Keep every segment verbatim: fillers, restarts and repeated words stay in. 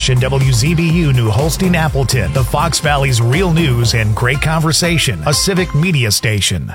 station W Z B U New Holstein Appleton, the Fox Valley's real news and great conversation, a civic media station.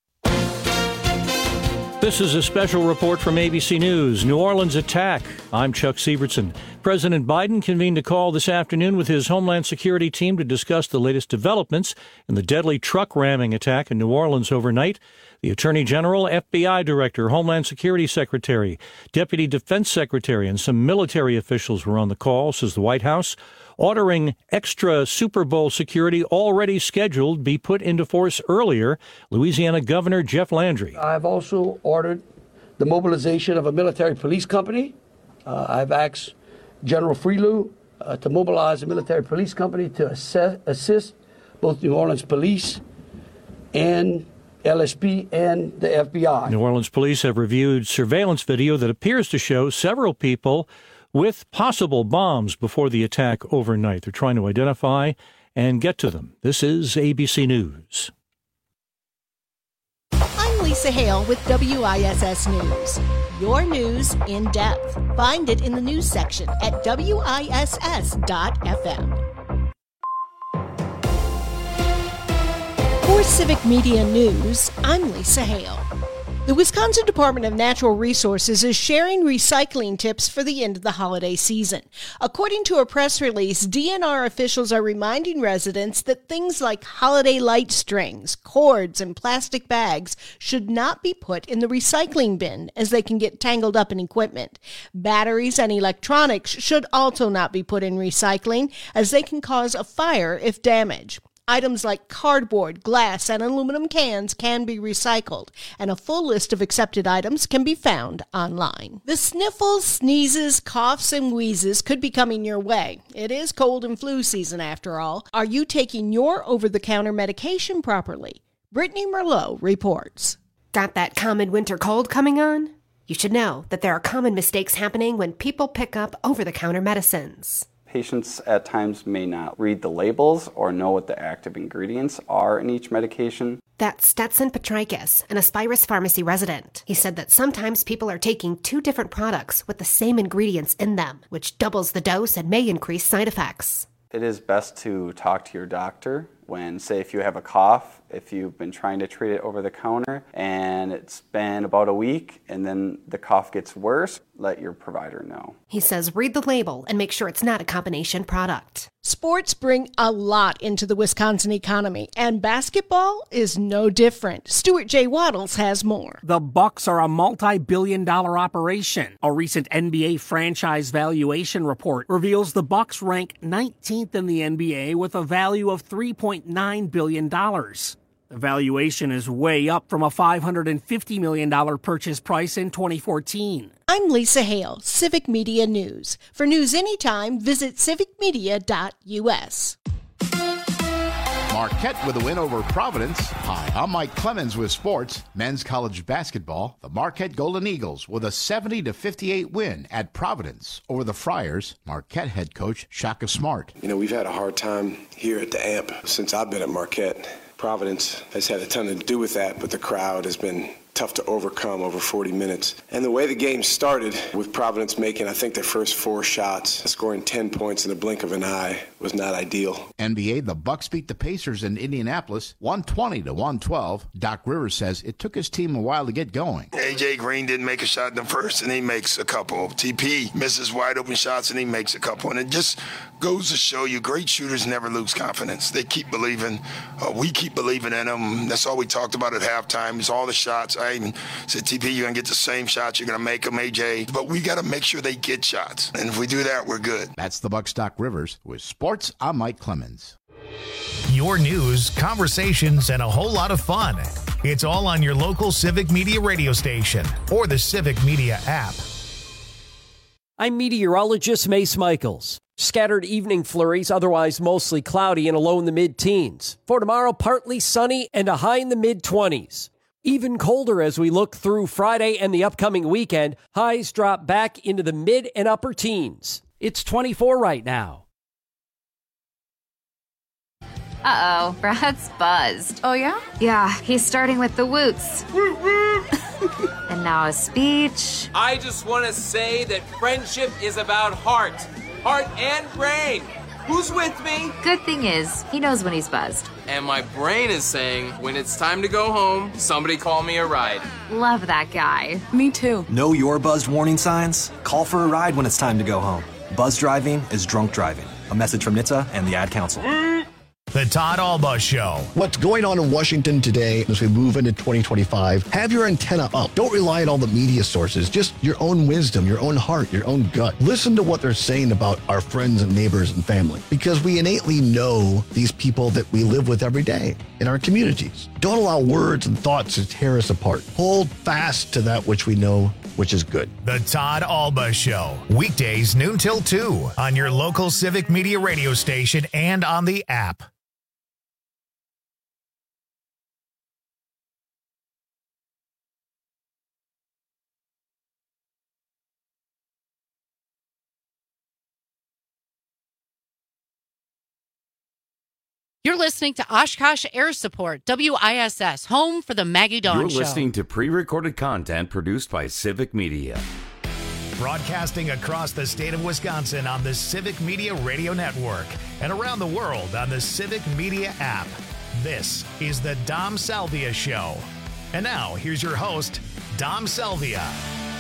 This is a special report from A B C News. New Orleans attack. I'm Chuck Sievertson. President Biden convened a call this afternoon with his Homeland Security team to discuss the latest developments in the deadly truck ramming attack in New Orleans overnight. The Attorney General, F B I Director, Homeland Security Secretary, Deputy Defense Secretary, and some military officials were on the call, says the White House, ordering extra Super Bowl security already scheduled be put into force earlier. Louisiana Governor Jeff Landry. I've also ordered the mobilization of a military police company. Uh, I've asked General Freelou uh, to mobilize a military police company to assess, assist both New Orleans Police and L S P and the F B I. New Orleans police have reviewed surveillance video that appears to show several people with possible bombs before the attack overnight. They're trying to identify and get to them. This is A B C News. I'm Lisa Hale with W I S S News. Your news in depth. Find it in the news section at W I S S dot F M. For Civic Media News, I'm Lisa Hale. The Wisconsin Department of Natural Resources is sharing recycling tips for the end of the holiday season. According to a press release, D N R officials are reminding residents that things like holiday light strings, cords, and plastic bags should not be put in the recycling bin as they can get tangled up in equipment. Batteries and electronics should also not be put in recycling as they can cause a fire if damaged. Items like cardboard, glass, and aluminum cans can be recycled, and a full list of accepted items can be found online. The sniffles, sneezes, coughs, and wheezes could be coming your way. It is cold and flu season after all. Are you taking your over-the-counter medication properly? Brittany Merlot reports. Got that common winter cold coming on? You should know that there are common mistakes happening when people pick up over-the-counter medicines. Patients at times may not read the labels or know what the active ingredients are in each medication. That's Stetson Petrikis, an Aspirus Pharmacy resident. He said that sometimes people are taking two different products with the same ingredients in them, which doubles the dose and may increase side effects. It is best to talk to your doctor when, say, if you have a cough, if you've been trying to treat it over the counter and it's been about a week and then the cough gets worse, let your provider know. He says read the label and make sure it's not a combination product. Sports bring a lot into the Wisconsin economy, and basketball is no different. Stuart J. Waddles has more. The Bucks are a multi-billion dollar operation. A recent N B A franchise valuation report reveals the Bucks rank nineteenth in the N B A with a value of three point nine billion dollars. The valuation is way up from a five hundred fifty million dollars purchase price in twenty fourteen. I'm Lisa Hale, Civic Media News. For news anytime, visit civic media dot U S. Marquette with a win over Providence. Hi, I'm Mike Clemens with sports. Men's college basketball. The Marquette Golden Eagles with a seventy to fifty-eight win at Providence over the Friars. Marquette head coach Shaka Smart. You know, we've had a hard time here at the A M P since I've been at Marquette. Providence has had a ton to do with that, but the crowd has been tough to overcome over forty minutes. And the way the game started, with Providence making, I think, their first four shots, scoring ten points in the blink of an eye, was not ideal. N B A, the Bucks beat the Pacers in Indianapolis, one twenty to one twelve. Doc Rivers says it took his team a while to get going. A J Green didn't make a shot in the first, and he makes a couple. T P misses wide open shots, and he makes a couple. And it just goes to show you great shooters never lose confidence. They keep believing. Uh, we keep believing in them. That's all we talked about at halftime is all the shots. I even said, T P, you're going to get the same shots. You're going to make them, A J. But we got to make sure they get shots. And if we do that, we're good. That's the Bucks' Doc Rivers. With sports, I'm Mike Clemens. Your news, conversations, and a whole lot of fun. It's all on your local Civic Media radio station or the Civic Media app. I'm meteorologist Mace Michaels. Scattered evening flurries, otherwise mostly cloudy and a low in the mid-teens. For tomorrow, partly sunny and a high in the mid-twenties. Even colder as we look through Friday and the upcoming weekend. Highs drop back into the mid and upper teens. It's twenty-four right now. Uh-oh, Brad's buzzed. Oh, yeah? Yeah, he's starting with the woots. And now a speech. I just want to say that friendship is about heart. heart, and brain. Who's with me? Good thing is, he knows when he's buzzed. And my brain is saying, when it's time to go home, somebody call me a ride. Love that guy. Me too. Know your buzzed warning signs? Call for a ride when it's time to go home. Buzz driving is drunk driving. A message from N H T S A and the Ad Council. The Todd Alba Show. What's going on in Washington today as we move into twenty twenty-five? Have your antenna up. Don't rely on all the media sources. Just your own wisdom, your own heart, your own gut. Listen to what they're saying about our friends and neighbors and family, because we innately know these people that we live with every day in our communities. Don't allow words and thoughts to tear us apart. Hold fast to that which we know, which is good. The Todd Alba Show. Weekdays noon till two on your local Civic Media radio station and on the app. You're listening to Oshkosh Air Support, W I S S, home for the Maggie Dawn You're Show. You're listening to pre-recorded content produced by Civic Media. Broadcasting across the state of Wisconsin on the Civic Media Radio Network and around the world on the Civic Media app. This is the Dom Salvia Show. And now, here's your host, Dom Salvia.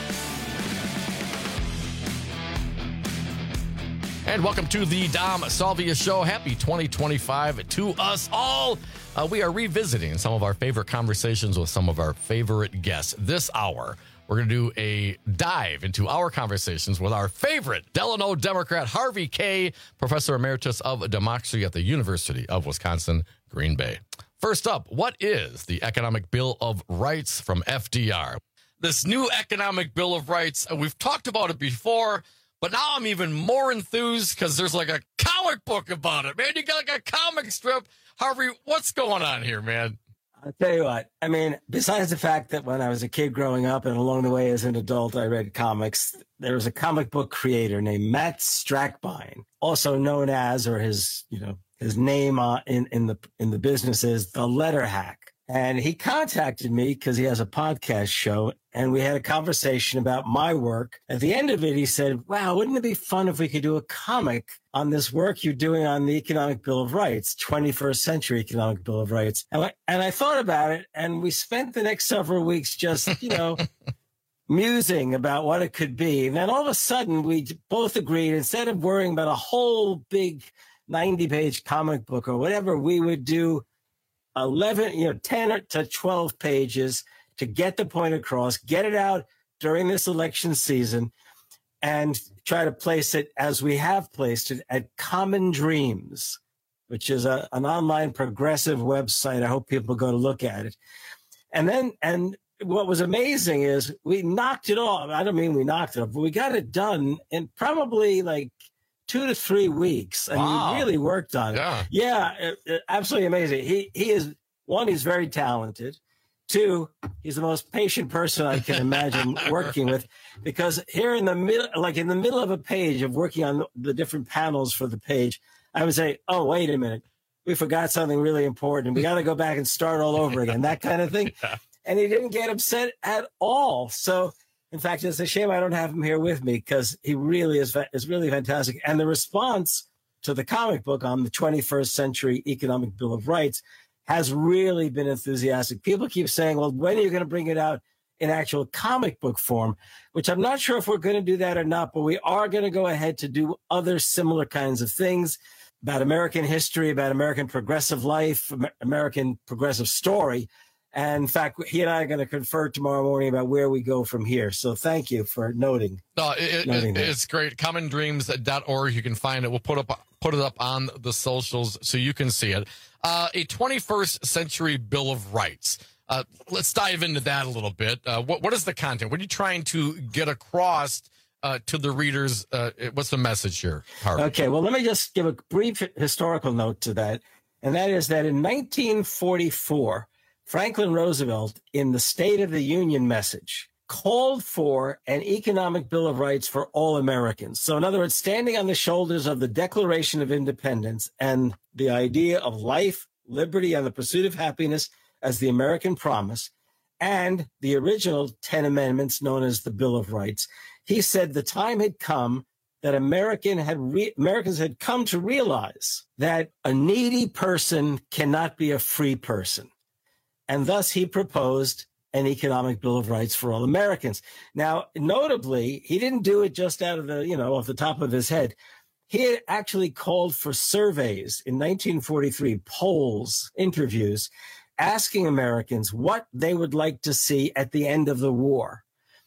And welcome to the Dom Salvia Show. Happy twenty twenty-five to us all. Uh, we are revisiting some of our favorite conversations with some of our favorite guests. This hour, we're going to do a dive into our conversations with our favorite Delano Democrat, Harvey Kaye, Professor Emeritus of Democracy at the University of Wisconsin, Green Bay. First up, what is the Economic Bill of Rights from F D R? This new Economic Bill of Rights, we've talked about it before, but now I'm even more enthused because there's like a comic book about it. Man, you got like a comic strip. Harvey, what's going on here, man? I'll tell you what. I mean, besides the fact that when I was a kid growing up and along the way as an adult, I read comics, there was a comic book creator named Matt Strackbine, also known as, or his, you know, his name uh, in, in the in the business is The Letter Hack. And he contacted me because he has a podcast show, and we had a conversation about my work. At the end of it, he said, wow, wouldn't it be fun if we could do a comic on this work you're doing on the Economic Bill of Rights, twenty-first century Economic Bill of Rights? And I, and I thought about it, and we spent the next several weeks just, you know, musing about what it could be. And then all of a sudden, we both agreed, instead of worrying about a whole big ninety-page comic book or whatever, we would do eleven, you know, ten to twelve pages to get the point across, get it out during this election season, and try to place it as we have placed it at Common Dreams, which is a, an online progressive website. I hope people go to look at it. And then, and what was amazing is we knocked it off. I don't mean we knocked it off, but we got it done in probably like two to three weeks. I wow. mean, he really worked on it. Yeah, yeah it, it, absolutely amazing. He he is, one, he's very talented. Two, he's the most patient person I can imagine working with, because here in the middle, like in the middle of a page of working on the different panels for the page, I would say, oh, wait a minute, we forgot something really important. We got to go back and start all over again, that kind of thing. Yeah. And he didn't get upset at all. So, in fact, it's a shame I don't have him here with me, because he really is is really fantastic. And the response to the comic book on the twenty-first century Economic Bill of Rights has really been enthusiastic. People keep saying, well, when are you going to bring it out in actual comic book form? Which I'm not sure if we're going to do that or not, but we are going to go ahead to do other similar kinds of things about American history, about American progressive life, American progressive story. And in fact, he and I are going to confer tomorrow morning about where we go from here. So thank you for noting. No, it, noting it, it's great. common dreams dot org. You can find it. We'll put up put it up on the socials so you can see it. Uh, a twenty-first century Bill of Rights. Uh, let's dive into that a little bit. Uh, what what is the content? What are you trying to get across uh, to the readers? Uh, what's the message here, Harvey? Okay, well, let me just give a brief historical note to that. And that is that in nineteen forty-four, Franklin Roosevelt, in the State of the Union message, called for an economic Bill of Rights for all Americans. So in other words, standing on the shoulders of the Declaration of Independence and the idea of life, liberty, and the pursuit of happiness as the American promise, and the original ten amendments known as the Bill of Rights, he said the time had come that American had re- Americans had come to realize that a needy person cannot be a free person. And thus he proposed an economic bill of rights for all Americans. Now, notably, he didn't do it just out of the, you know, off the top of his head. He had actually called for surveys in nineteen forty-three, polls, interviews, asking Americans what they would like to see at the end of the war.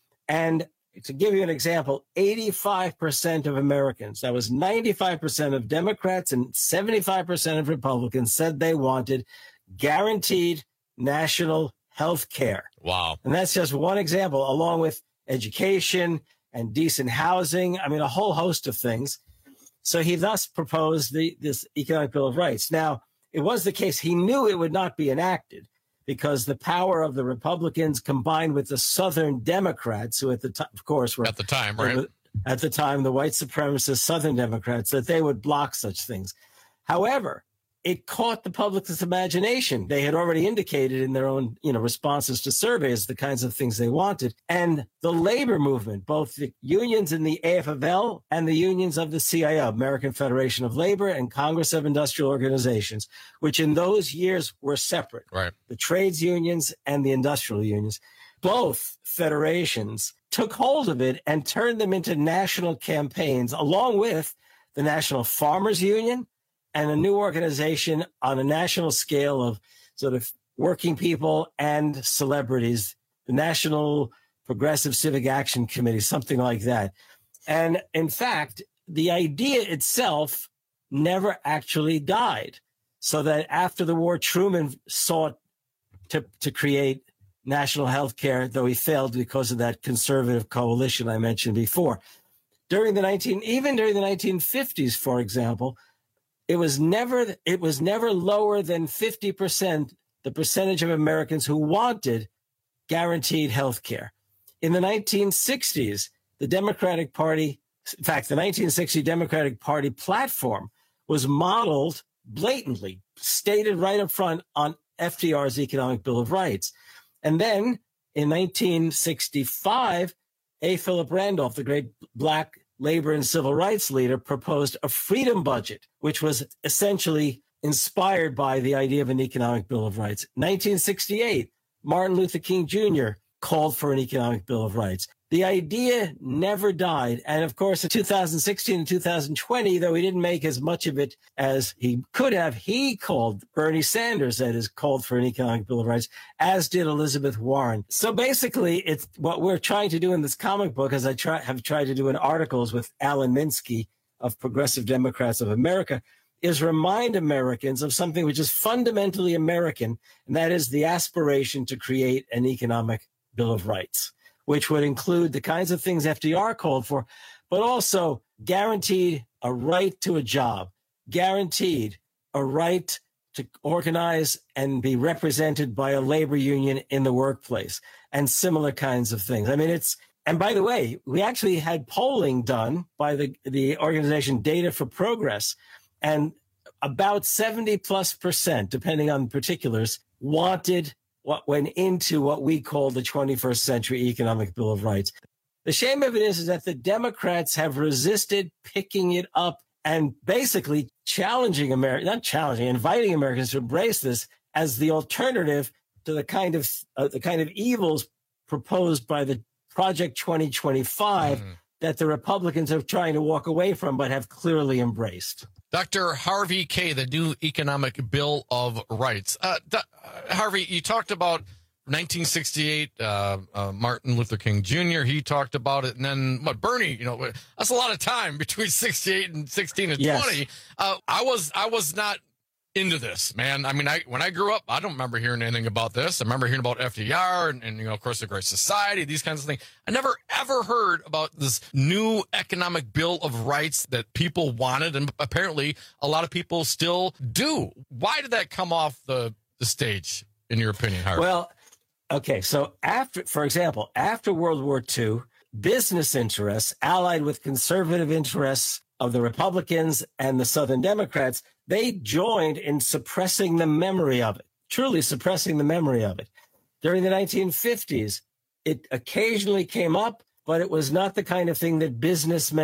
And to give you an example, eighty-five percent of Americans, that was ninety-five percent of Democrats and seventy-five percent of Republicans, said they wanted guaranteed national health care. Wow. And that's just one example, along with education and decent housing. I mean, a whole host of things. So he thus proposed the, this Economic Bill of Rights. Now, it was the case. He knew it would not be enacted because the power of the Republicans combined with the Southern Democrats, who at the time, of course, were at the time, right? At the time, the white supremacist Southern Democrats, that they would block such things. However, it caught the public's imagination. They had already indicated in their own, you know, responses to surveys the kinds of things they wanted. And the labor movement, both the unions in the A F L L and the unions of the C I O, American Federation of Labor, and Congress of Industrial Organizations, which in those years were separate. Right. The trades unions and the industrial unions, both federations took hold of it and turned them into national campaigns, along with the National Farmers Union and a new organization on a national scale of sort of working people and celebrities, the National Progressive Civic Action Committee, something like that. And in fact, the idea itself never actually died. So that after the war, Truman sought to, to create national health care, though he failed because of that conservative coalition I mentioned before. During the nineteen, even during the nineteen fifties, for example, It was never it was never lower than fifty percent, the percentage of Americans who wanted guaranteed health care. In the nineteen sixties, the Democratic Party, in fact, the nineteen sixty Democratic Party platform was modeled blatantly, stated right up front on F D R's Economic Bill of Rights. And then in nineteen sixty-five, A. Philip Randolph, the great black labor and civil rights leader, proposed a freedom budget, which was essentially inspired by the idea of an economic bill of rights. nineteen sixty-eight, Martin Luther King Junior called for an economic bill of rights. The idea never died. And of course, in two thousand sixteen and two thousand twenty, though he didn't make as much of it as he could have, he called, Bernie Sanders, that is, called for an economic bill of rights, as did Elizabeth Warren. So basically, it's what we're trying to do in this comic book, as I try, have tried to do in articles with Alan Minsky of Progressive Democrats of America, is remind Americans of something which is fundamentally American, and that is the aspiration to create an economic bill of rights, which would include the kinds of things F D R called for, but also guaranteed a right to a job, guaranteed a right to organize and be represented by a labor union in the workplace, and similar kinds of things. I mean, it's, and by the way, we actually had polling done by the, the organization Data for Progress, and about seventy plus percent, depending on particulars, wanted what went into what we call the twenty-first century Economic Bill of Rights. The shame of it is, is that the Democrats have resisted picking it up and basically challenging America, not challenging, inviting Americans to embrace this as the alternative to the kind of uh, the kind of evils proposed by the Project twenty twenty-five mm-hmm. that the Republicans are trying to walk away from, but have clearly embraced. Doctor Harvey Kaye, the new Economic Bill of Rights. Uh, Do- Harvey, you talked about nineteen sixty-eight, uh, uh, Martin Luther King Junior He talked about it. And then what, Bernie, you know, that's a lot of time between sixty-eight and sixteen and yes. twenty. Uh, I was, I was not into this, man. I mean, I, when I grew up, I don't remember hearing anything about this. I remember hearing about F D R and, and, you know, of course, the Great Society, these kinds of things. I never, ever heard about this new economic bill of rights that people wanted. And apparently a lot of people still do. Why did that come off the, the stage, in your opinion, Harvey? Well, okay. So after, for example, after World War Two, business interests allied with conservative interests of the Republicans and the Southern Democrats, they joined in suppressing the memory of it, truly suppressing the memory of it. During the nineteen fifties, it occasionally came up, but it was not the kind of thing that businessmen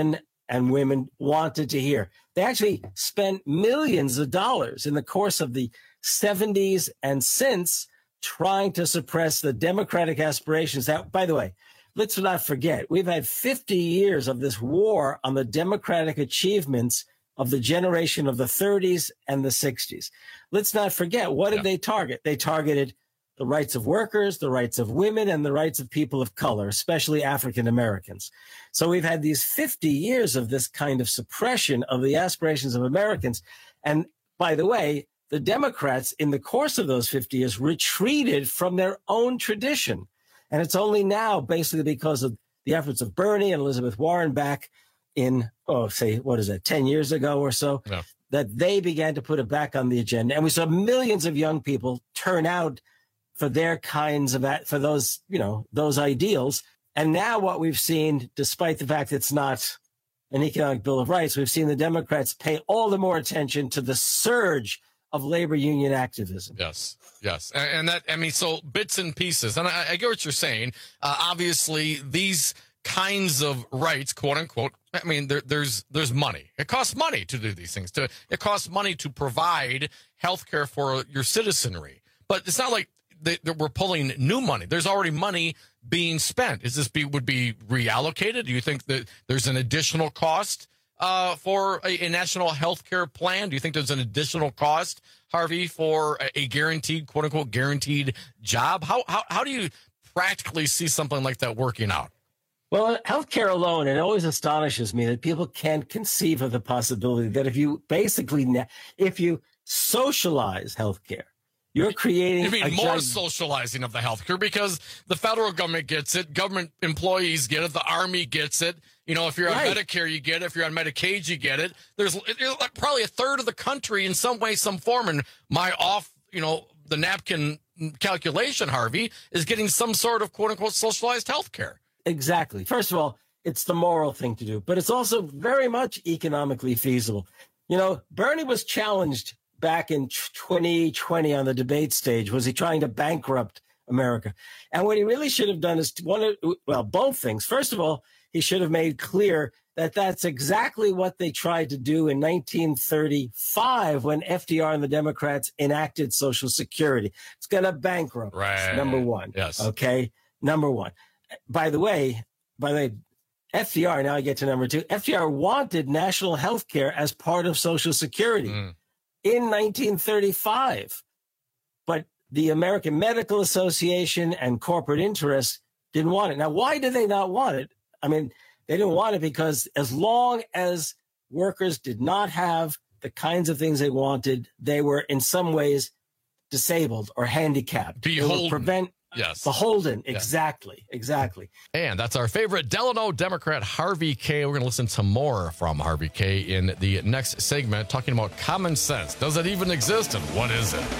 and women wanted to hear. They actually spent millions of dollars in the course of the seventies and since trying to suppress the democratic aspirations. That, by the way, let's not forget, we've had fifty years of this war on the democratic achievements of the generation of the thirties and the sixties. Let's not forget, what did yeah. they target? They targeted the rights of workers, the rights of women, and the rights of people of color, especially African Americans. So we've had these fifty years of this kind of suppression of the aspirations of Americans. And by the way, the Democrats, in the course of those fifty years, retreated from their own tradition. And it's only now, basically because of the efforts of Bernie and Elizabeth Warren back in, oh, say, what is that, ten years ago or so, yeah. that they began to put it back on the agenda. And we saw millions of young people turn out for their kinds of, for those, you know, those ideals. And now what we've seen, despite the fact it's not an economic Bill of Rights, we've seen the Democrats pay all the more attention to the surge of labor union activism. Yes, yes. And, and that, I mean, so bits and pieces. And I, I get what you're saying. Uh, obviously, these kinds of rights, quote unquote, I mean, there, there's there's money. It costs money to do these things. To It costs money to provide health care for your citizenry. But it's not like they, they we're pulling new money. There's already money being spent. Is this be would be reallocated? Do you think that there's an additional cost Uh, for a, a national health care plan? Do you think there's an additional cost, Harvey, for a, a guaranteed, quote unquote, guaranteed job? How, how how do you practically see something like that working out? Well, healthcare alone, it always astonishes me that people can't conceive of the possibility that if you basically, if you socialize healthcare, you're creating. You mean a more giant... socializing of the healthcare, because the federal government gets it, government employees get it, the Army gets it. You know, if you're right. on Medicare, you get it. If you're on Medicaid, you get it. There's probably a third of the country in some way, some form, and my off, you know, the napkin calculation, Harvey, is getting some sort of quote unquote socialized health care. Exactly. First of all, it's the moral thing to do, but it's also very much economically feasible. You know, Bernie was challenged back in twenty twenty on the debate stage. Was he trying to bankrupt America? And what he really should have done is one of, well, both things. First of all, he should have made clear that that's exactly what they tried to do in nineteen thirty-five when F D R and the Democrats enacted Social Security. It's going to bankrupt right. us, number one. Yes. Okay, number one. By the way, by the way, F D R, now I get to number two, F D R wanted national health care as part of Social Security mm. in nineteen thirty-five. But the American Medical Association and corporate interests didn't want it. Now, why did they not want it? I mean, they didn't want it because as long as workers did not have the kinds of things they wanted, they were in some ways disabled or handicapped. Beholden. Prevent Yes. Beholden. Exactly. Yes. Exactly. And that's our favorite Delano Democrat, Harvey Kaye. We're going to listen to more from Harvey Kaye in the next segment, talking about common sense. Does it even exist, and what is it?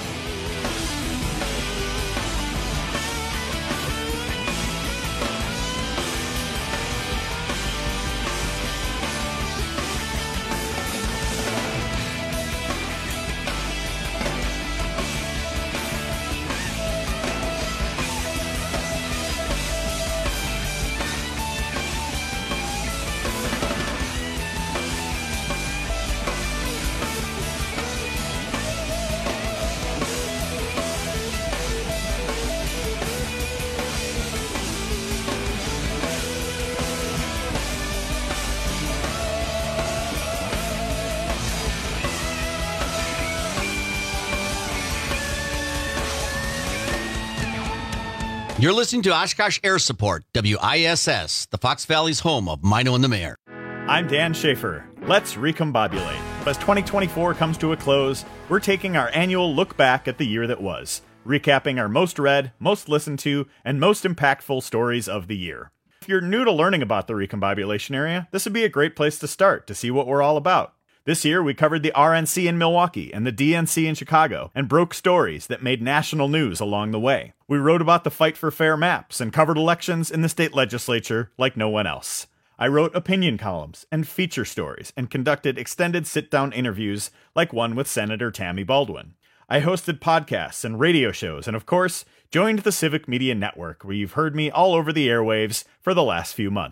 You're listening to Oshkosh Air Support, W I S S, the Fox Valley's home of Mino and the Mayor. I'm Dan Schaefer. Let's recombobulate. As twenty twenty-four comes to a close, we're taking our annual look back at the year that was, recapping our most read, most listened to, and most impactful stories of the year. If you're new to learning about the recombobulation area, this would be a great place to start to see what we're all about. This year, we covered the R N C in Milwaukee and the D N C in Chicago and broke stories that made national news along the way. We wrote about the fight for fair maps and covered elections in the state legislature like no one else. I wrote opinion columns and feature stories and conducted extended sit-down interviews like one with Senator Tammy Baldwin. I hosted podcasts and radio shows and, of course, joined the Civic Media Network, where you've heard me all over the airwaves for the last few months.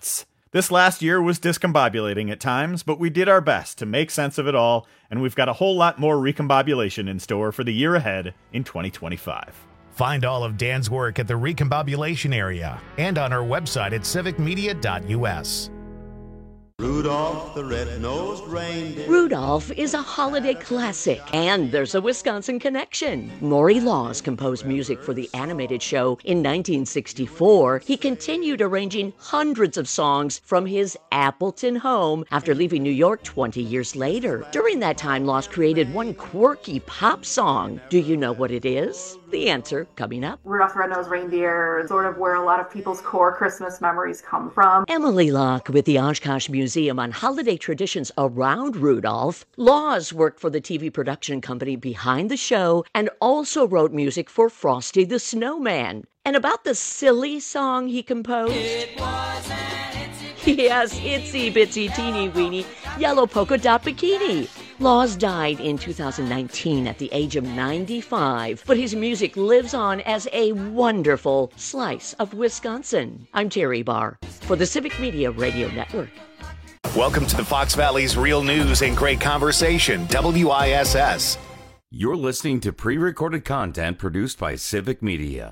This last year was discombobulating at times, but we did our best to make sense of it all, and we've got a whole lot more recombobulation in store for the year ahead in twenty twenty-five. Find all of Dan's work at the Recombobulation area and on our website at civic media dot u s. Rudolph the red-nosed reindeer. Rudolph is a holiday classic, and there's a Wisconsin connection. Maury Laws composed music for the animated show in nineteen sixty-four. He continued arranging hundreds of songs from his Appleton home after leaving New York twenty years later. During that time, Laws created one quirky pop song. Do you know what it is? The answer coming up. Rudolph the Red-Nosed Reindeer is sort of where a lot of people's core Christmas memories come from. Emily Locke with the Oshkosh Museum on holiday traditions around Rudolph. Laws worked for the T V production company behind the show and also wrote music for Frosty the Snowman. And about the silly song he composed? It was an itsy Yes, itsy bitsy teeny weeny yellow polka dot bikini. Laws died in two thousand nineteen at the age of ninety-five, but his music lives on as a wonderful slice of Wisconsin. I'm Terry Barr for the Civic Media Radio Network. Welcome to the Fox Valley's Real News and Great Conversation, W I S S. You're listening to pre-recorded content produced by Civic Media.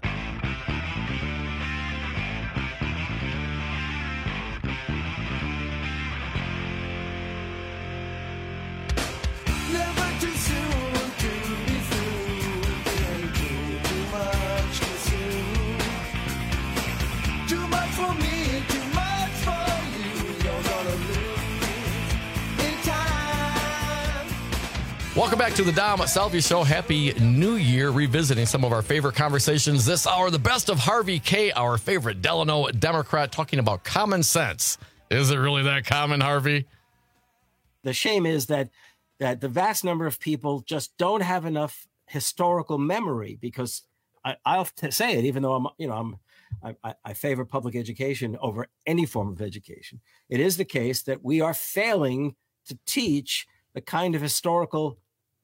Welcome back to the Dom Salvia Show. Happy New Year. Revisiting some of our favorite conversations this hour. The best of Harvey Kaye, our favorite Delano Democrat, talking about common sense. Is it really that common, Harvey? The shame is that that the vast number of people just don't have enough historical memory, because I, I'll say it, even though I'm, you know, I'm, I, I favor public education over any form of education. It is the case that we are failing to teach the kind of historical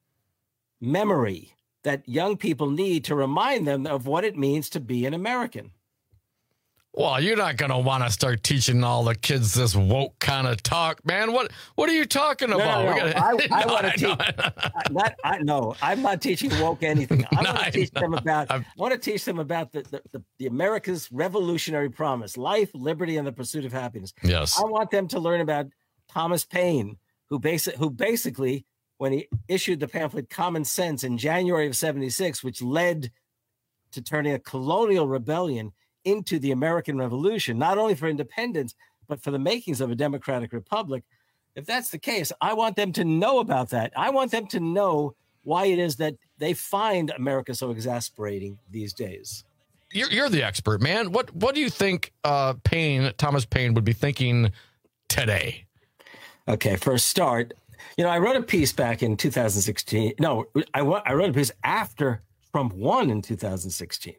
memory that young people need to remind them of what it means to be an American. Well, you're not going to want to start teaching all the kids this woke kind of talk, man. What What are you talking about? No, no, no. Gotta, I, I no, want to I teach. Not, I, no, I'm not teaching woke anything. I No, want I to teach know. them about. I'm- I want to teach them about the, the, the, the America's revolutionary promise: life, liberty, and the pursuit of happiness. Yes. I want them to learn about Thomas Paine, who basic, who basically, when he issued the pamphlet Common Sense in January of seventy-six, which led to turning a colonial rebellion into the American Revolution, not only for independence, but for the makings of a democratic republic. If that's the case, I want them to know about that. I want them to know why it is that they find America so exasperating these days. You're, you're the expert, man. What What do you think uh, Paine, Thomas Paine, would be thinking today? Okay, for a start, you know, I wrote a piece back in two thousand sixteen. No, I, wa- I wrote a piece after Trump won in two thousand sixteen,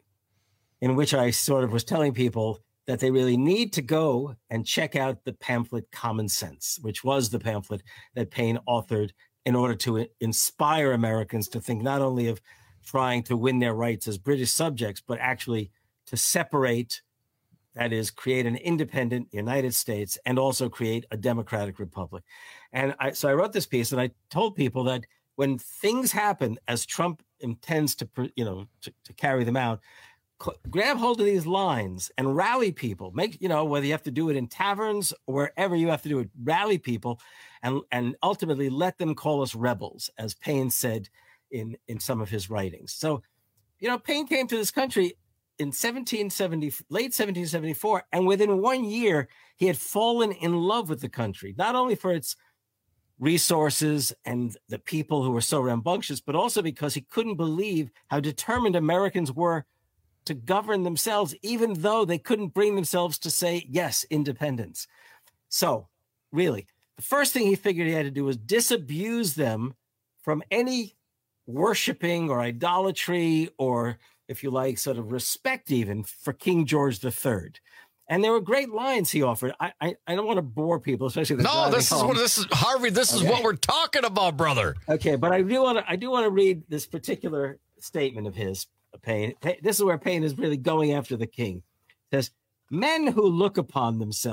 in which I sort of was telling people that they really need to go and check out the pamphlet Common Sense, which was the pamphlet that Paine authored in order to inspire Americans to think not only of trying to win their rights as British subjects, but actually to separate, that is, create an independent United States and also create a democratic republic. And I, so I wrote this piece and I told people that when things happen as Trump intends to, you know, to, to carry them out, cl- grab hold of these lines and rally people. Make, you know, whether you have to do it in taverns or wherever you have to do it, rally people and, and ultimately let them call us rebels, as Paine said in, in some of his writings. So, you know, Paine came to this country in seventeen seventy, late seventeen seventy-four, and within one year, he had fallen in love with the country, not only for its resources and the people who were so rambunctious, but also because he couldn't believe how determined Americans were to govern themselves, even though they couldn't bring themselves to say, yes, independence. So, really, the first thing he figured he had to do was disabuse them from any worshiping or idolatry or, if you like, sort of respect even for King George the Third. And there were great lines he offered. I I, I don't want to bore people, especially the No, this is what this is, Harvey. This Okay. is what we're talking about, brother. Okay, but I do want to I do want to read this particular statement of his, Paine. This is where Paine is really going after the king. It says, "Men who look upon themselves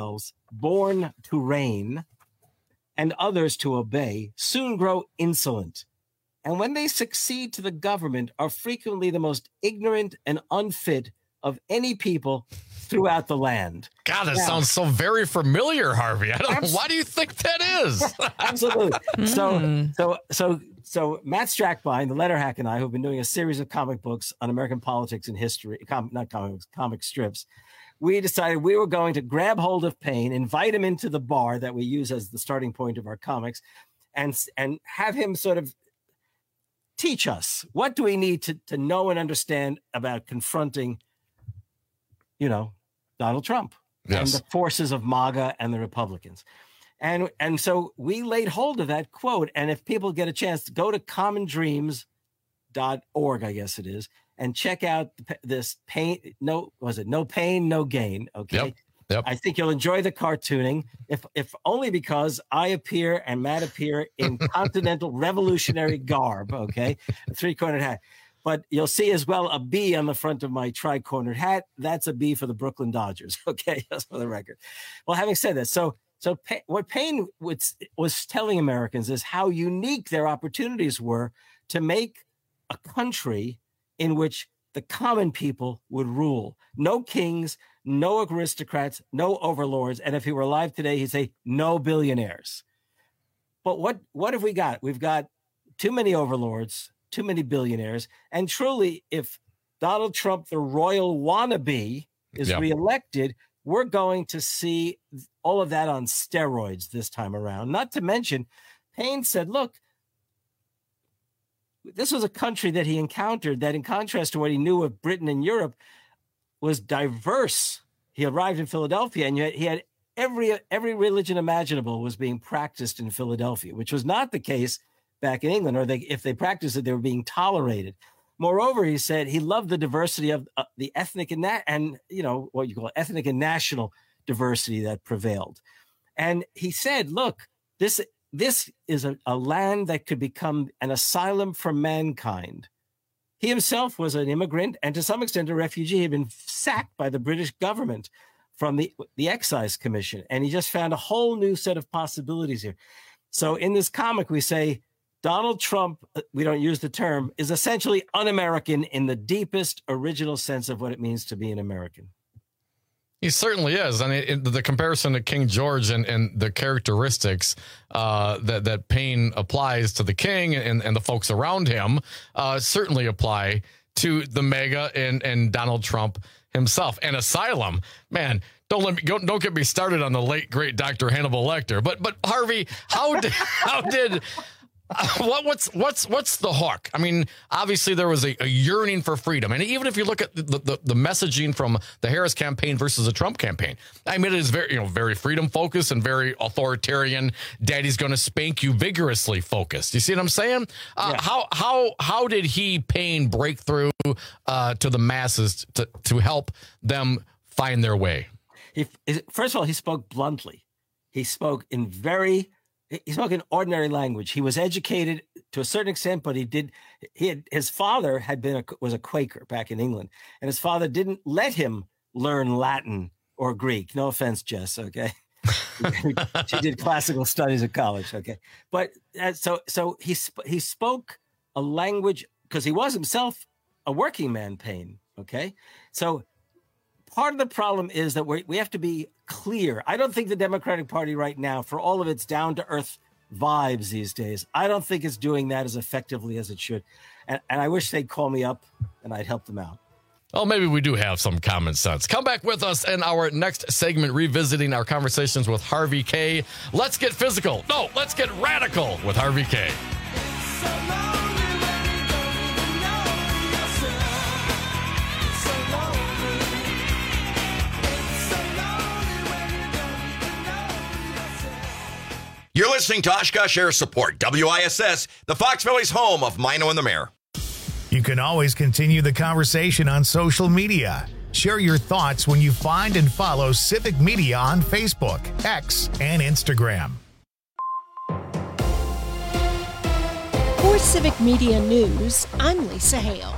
born to reign and others to obey, soon grow insolent. And when they succeed to the government, are frequently the most ignorant and unfit of any people throughout the land. God, that now, sounds so very familiar, Harvey. I don't abs- know. Why do you think that is? Absolutely. Mm. So, so, so, so Matt Strackbine, the letter hack, and I, who've been doing a series of comic books on American politics and history, com- not comics, comic strips, we decided we were going to grab hold of Payne, invite him into the bar that we use as the starting point of our comics, and, and have him sort of teach us, what do we need to, to know and understand about confronting, you know, Donald Trump yes. and the forces of MAGA and the Republicans. And, and so we laid hold of that quote. And if people get a chance to go to common dreams dot org, I guess it is, and check out this pain, no, was it no pain, no gain. Okay. Yep. Yep. I think you'll enjoy the cartooning, if if only because I appear and Matt appear in continental revolutionary garb, okay, a three-cornered hat. But you'll see as well a B on the front of my tri-cornered hat. That's a B for the Brooklyn Dodgers, okay, just for the record. Well, having said that, so so Pay, what Payne was, was telling Americans is how unique their opportunities were to make a country in which the common people would rule. No kings, no aristocrats, no overlords. And if he were alive today, he'd say no billionaires. But what, what have we got? We've got too many overlords, too many billionaires. And truly, if Donald Trump, the royal wannabe, is yeah. reelected, we're going to see all of that on steroids this time around. Not to mention, Payne said, look, this was a country that he encountered that, in contrast to what he knew of Britain and Europe, was diverse. He arrived in Philadelphia, and yet he had every every religion imaginable was being practiced in Philadelphia, which was not the case back in England, or they, if they practiced it, they were being tolerated. Moreover, he said he loved the diversity of uh, the ethnic and, na- and, you know, what you call ethnic and national diversity that prevailed. And he said, look, this This is a, a land that could become an asylum for mankind. He himself was an immigrant and to some extent a refugee. He had been sacked by the British government from the, the Excise Commission. And he just found a whole new set of possibilities here. So in this comic, we say Donald Trump, we don't use the term, is essentially un-American in the deepest original sense of what it means to be an American. He certainly is. I mean, the comparison to King George and, and the characteristics uh, that, that Payne applies to the king and, and the folks around him uh, certainly apply to the MAGA and, and Donald Trump himself. And asylum, man, don't let me go, don't get me started on the late, great Doctor Hannibal Lecter. But but Harvey, how did how did Uh, what, what's what's what's the hook? I mean, obviously there was a, a yearning for freedom, and even if you look at the, the the messaging from the Harris campaign versus the Trump campaign, I mean, it is very you know very freedom focused and very authoritarian. Daddy's going to spank you vigorously focused. You see what I'm saying? Uh, yeah. How how how did he Payne break through uh, to the masses to to help them find their way? He, first of all, he spoke bluntly. He spoke in very He spoke in ordinary language. He was educated to a certain extent, but he did. He had, his father had been a, was a Quaker back in England, and his father didn't let him learn Latin or Greek. No offense, Jess. Okay, she did classical studies at college. Okay, but uh, so so he sp- he spoke a language because he was himself a working man. Payne. Okay, so part of the problem is that we we have to be clear. I don't think the Democratic Party right now, for all of its down-to-earth vibes these days, I don't think it's doing that as effectively as it should. And, and I wish they'd call me up and I'd help them out. Well, maybe we do have some common sense. Come back with us in our next segment, revisiting our conversations with Harvey Kaye. Let's get physical. No, let's get radical with Harvey Kaye. You're listening to Oshkosh Air Support, W I S S, the Fox Valley's home of Mino and the Mayor. You can always continue the conversation on social media. Share your thoughts when you find and follow Civic Media on Facebook, X, and Instagram. For Civic Media News, I'm Lisa Hale.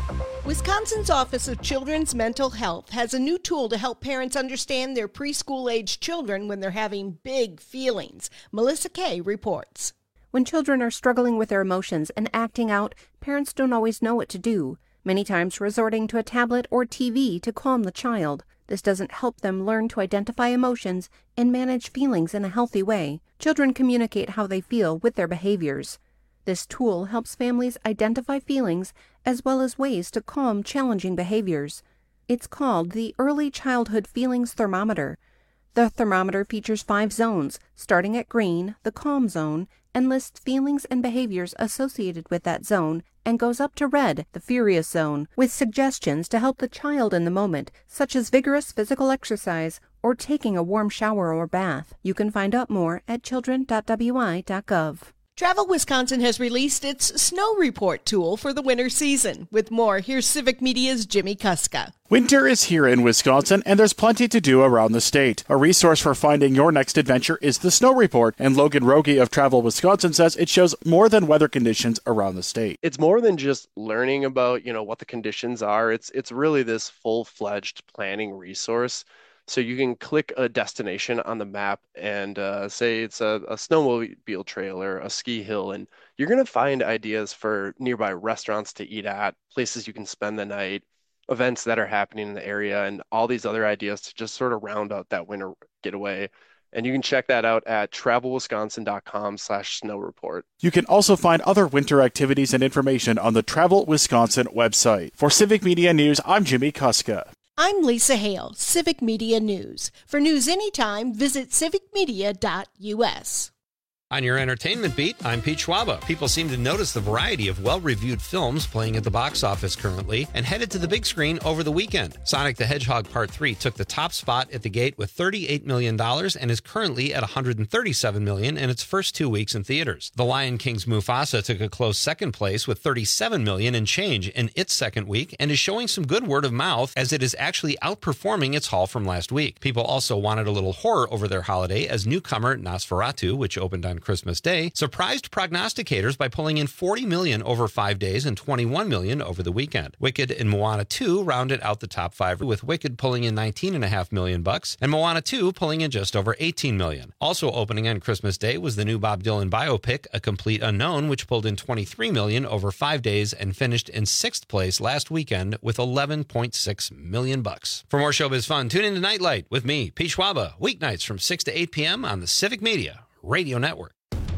Wisconsin's Office of Children's Mental Health has a new tool to help parents understand their preschool-age children when they're having big feelings. Melissa Kay reports. When children are struggling with their emotions and acting out, parents don't always know what to do, many times resorting to a tablet or T V to calm the child. This doesn't help them learn to identify emotions and manage feelings in a healthy way. Children communicate how they feel with their behaviors. This tool helps families identify feelings as well as ways to calm challenging behaviors. It's called the Early Childhood Feelings Thermometer. The thermometer features five zones, starting at green, the calm zone, and lists feelings and behaviors associated with that zone, and goes up to red, the furious zone, with suggestions to help the child in the moment, such as vigorous physical exercise or taking a warm shower or bath. You can find out more at children dot w i dot gov. Travel Wisconsin has released its Snow Report tool for the winter season. With more, here's Civic Media's Jimmy Kuska. Winter is here in Wisconsin, and there's plenty to do around the state. A resource for finding your next adventure is the Snow Report, and Logan Rogie of Travel Wisconsin says it shows more than weather conditions around the state. It's more than just learning about, you know, what the conditions are. It's it's really this full-fledged planning resource. So you can click a destination on the map and uh, say it's a, a snowmobile trail or a ski hill, and you're going to find ideas for nearby restaurants to eat at, places you can spend the night, events that are happening in the area, and all these other ideas to just sort of round out that winter getaway. And you can check that out at travel wisconsin dot com slash snow report. You can also find other winter activities and information on the Travel Wisconsin website. For Civic Media News, I'm Jimmy Kuska. I'm Lisa Hale, Civic Media News. For news anytime, visit civic media dot u s. On your entertainment beat, I'm Pete Schwaba. People seem to notice the variety of well-reviewed films playing at the box office currently and headed to the big screen over the weekend. Sonic the Hedgehog Part three took the top spot at the gate with thirty-eight million dollars and is currently at one hundred thirty-seven million dollars in its first two weeks in theaters. The Lion King's Mufasa took a close second place with thirty-seven million dollars in change in its second week and is showing some good word of mouth as it is actually outperforming its haul from last week. People also wanted a little horror over their holiday as newcomer Nosferatu, which opened on Christmas Day, surprised prognosticators by pulling in forty million dollars over five days and twenty-one million dollars over the weekend. Wicked and Moana two rounded out the top five, with Wicked pulling in nineteen point five million bucks and Moana two pulling in just over eighteen million. Also opening on Christmas Day was the new Bob Dylan biopic, A Complete Unknown, which pulled in twenty-three million dollars over five days and finished in sixth place last weekend with eleven point six million bucks. For more showbiz fun, tune in to Nightlight with me, Pete Schwaba, weeknights from six to eight p.m. on the Civic Media Radio Network.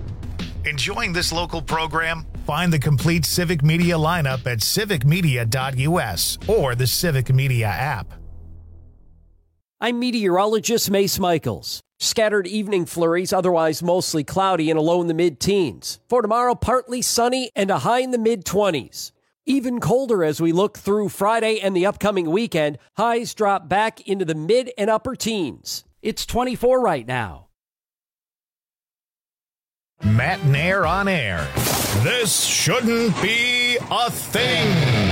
Enjoying this local program? Find the complete Civic Media lineup at civic media dot u s or the Civic Media app. I'm meteorologist Mace Michaels. Scattered evening flurries, otherwise mostly cloudy and a low in the mid-teens. For tomorrow, partly sunny and a high in the mid-twenties. Even colder as we look through Friday and the upcoming weekend. Highs drop back into the mid and upper teens. It's twenty-four right now. Matt Nair on air. This shouldn't be a thing.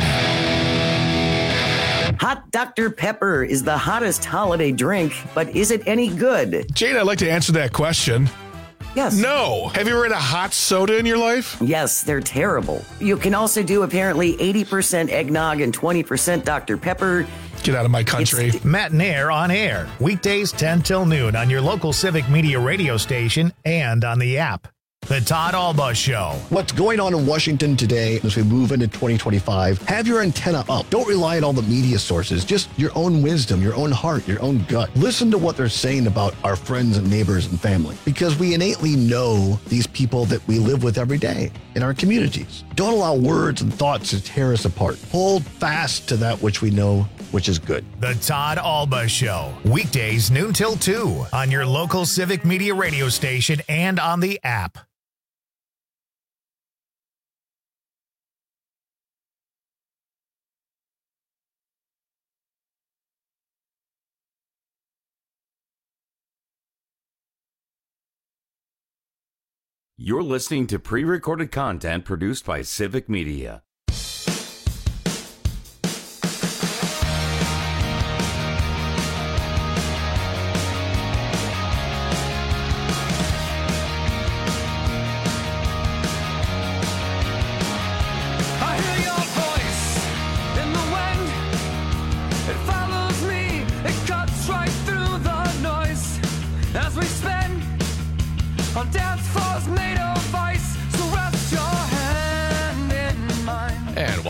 Hot Doctor Pepper is the hottest holiday drink, but is it any good? Jane, I'd like to answer that question. Yes. No. Have you ever had a hot soda in your life? Yes, they're terrible. You can also do apparently eighty percent eggnog and twenty percent Doctor Pepper. Get out of my country. It's Matt Nair on air. Weekdays ten till noon on your local Civic Media radio station and on the app. The Todd Alba Show. What's going on in Washington today as we move into twenty twenty-five? Have your antenna up. Don't rely on all the media sources. Just your own wisdom, your own heart, your own gut. Listen to what they're saying about our friends and neighbors and family, because we innately know these people that we live with every day in our communities. Don't allow words and thoughts to tear us apart. Hold fast to that which we know, which is good. The Todd Alba Show. Weekdays noon till two on your local Civic Media radio station and on the app. You're listening to pre-recorded content produced by Civic Media. I hear your voice in the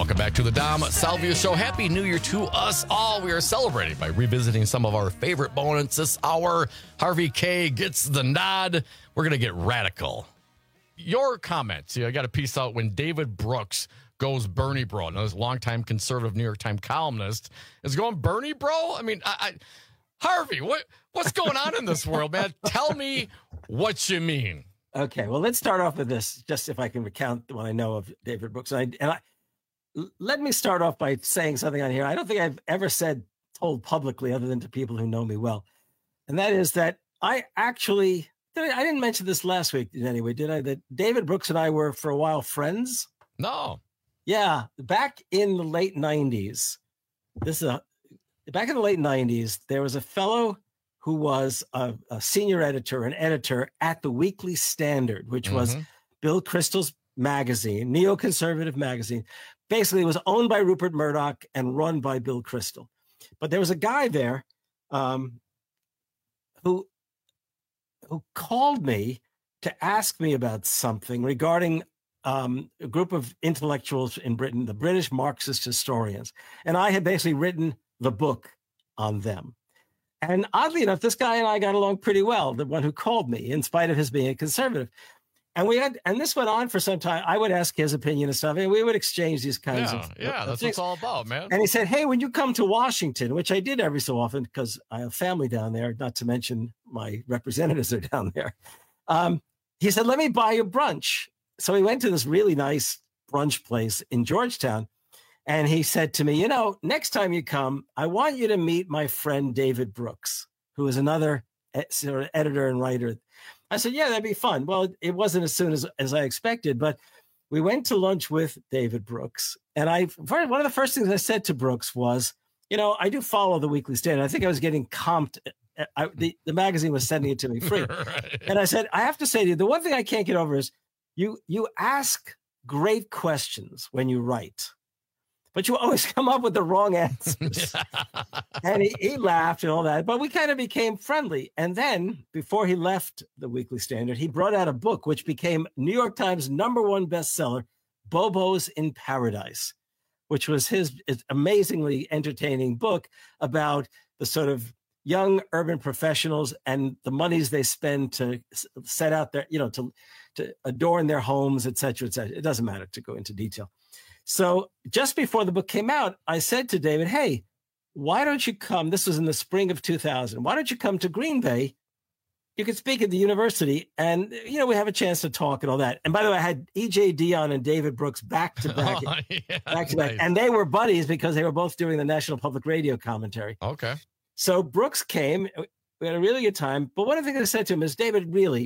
Welcome back to the Dom Salvia Show. Happy New Year to us all. We are celebrating by revisiting some of our favorite moments this hour. Harvey K gets the nod. We're going to get radical. Your comments. Yeah, I got a piece out when David Brooks goes Bernie bro. Now, this longtime conservative New York Times columnist is going Bernie bro. I mean, I, I, Harvey, what what's going on in this world, man? Tell me what you mean. Okay, well, let's start off with this, just if I can recount what I know of David Brooks. And I, and I let me start off by saying something on here I don't think I've ever said, told publicly, other than to people who know me well. And that is that I actually, I didn't mention this last week in any way, did I? That David Brooks and I were for a while friends. No. Yeah, back in the late nineties, this is a, back in the late nineties, there was a fellow who was a, a senior editor, an editor at the Weekly Standard, which mm-hmm. was Bill Kristol's magazine, neoconservative magazine. Basically, it was owned by Rupert Murdoch and run by Bill Kristol. But there was a guy there um, who who called me to ask me about something regarding um, a group of intellectuals in Britain, the British Marxist historians. And I had basically written the book on them. And oddly enough, this guy and I got along pretty well, the one who called me, in spite of his being a conservative. And we had, and this went on for some time. I would ask his opinion and stuff, and we would exchange these kinds yeah, of yeah. of That's things. what it's all about, man. And he said, "Hey, when you come to Washington," which I did every so often because I have family down there, not to mention my representatives are down there. Um, he said, "Let me buy you brunch." So we went to this really nice brunch place in Georgetown, and he said to me, "You know, next time you come, I want you to meet my friend David Brooks, who is another sort of editor and writer." I said, "Yeah, that'd be fun." Well, it wasn't as soon as, as I expected, but we went to lunch with David Brooks. And I, one of the first things I said to Brooks was, you know, I do follow the Weekly Standard. I think I was getting comped. I, the, the magazine was sending it to me free. Right. And I said, "I have to say to you, the one thing I can't get over is you, you ask great questions when you write, but you always come up with the wrong answers." And he, he laughed and all that, but we kind of became friendly. And then before he left the Weekly Standard, he brought out a book which became New York Times number one bestseller, Bobos in Paradise, which was his amazingly entertaining book about the sort of young urban professionals and the monies they spend to set out their, you know, to, to adorn their homes, et cetera, et cetera. It doesn't matter to go into detail. So just before the book came out, I said to David, "Hey, why don't you come?" This was in the spring of two thousand. "Why don't you come to Green Bay? You could speak at the university and, you know, we have a chance to talk and all that." And by the way, I had E J Dionne and David Brooks back to back, oh, yeah, back to nice. back. And they were buddies because they were both doing the National Public Radio commentary. Okay. So Brooks came. We had a really good time. But one of the things I said to him is, "David, really,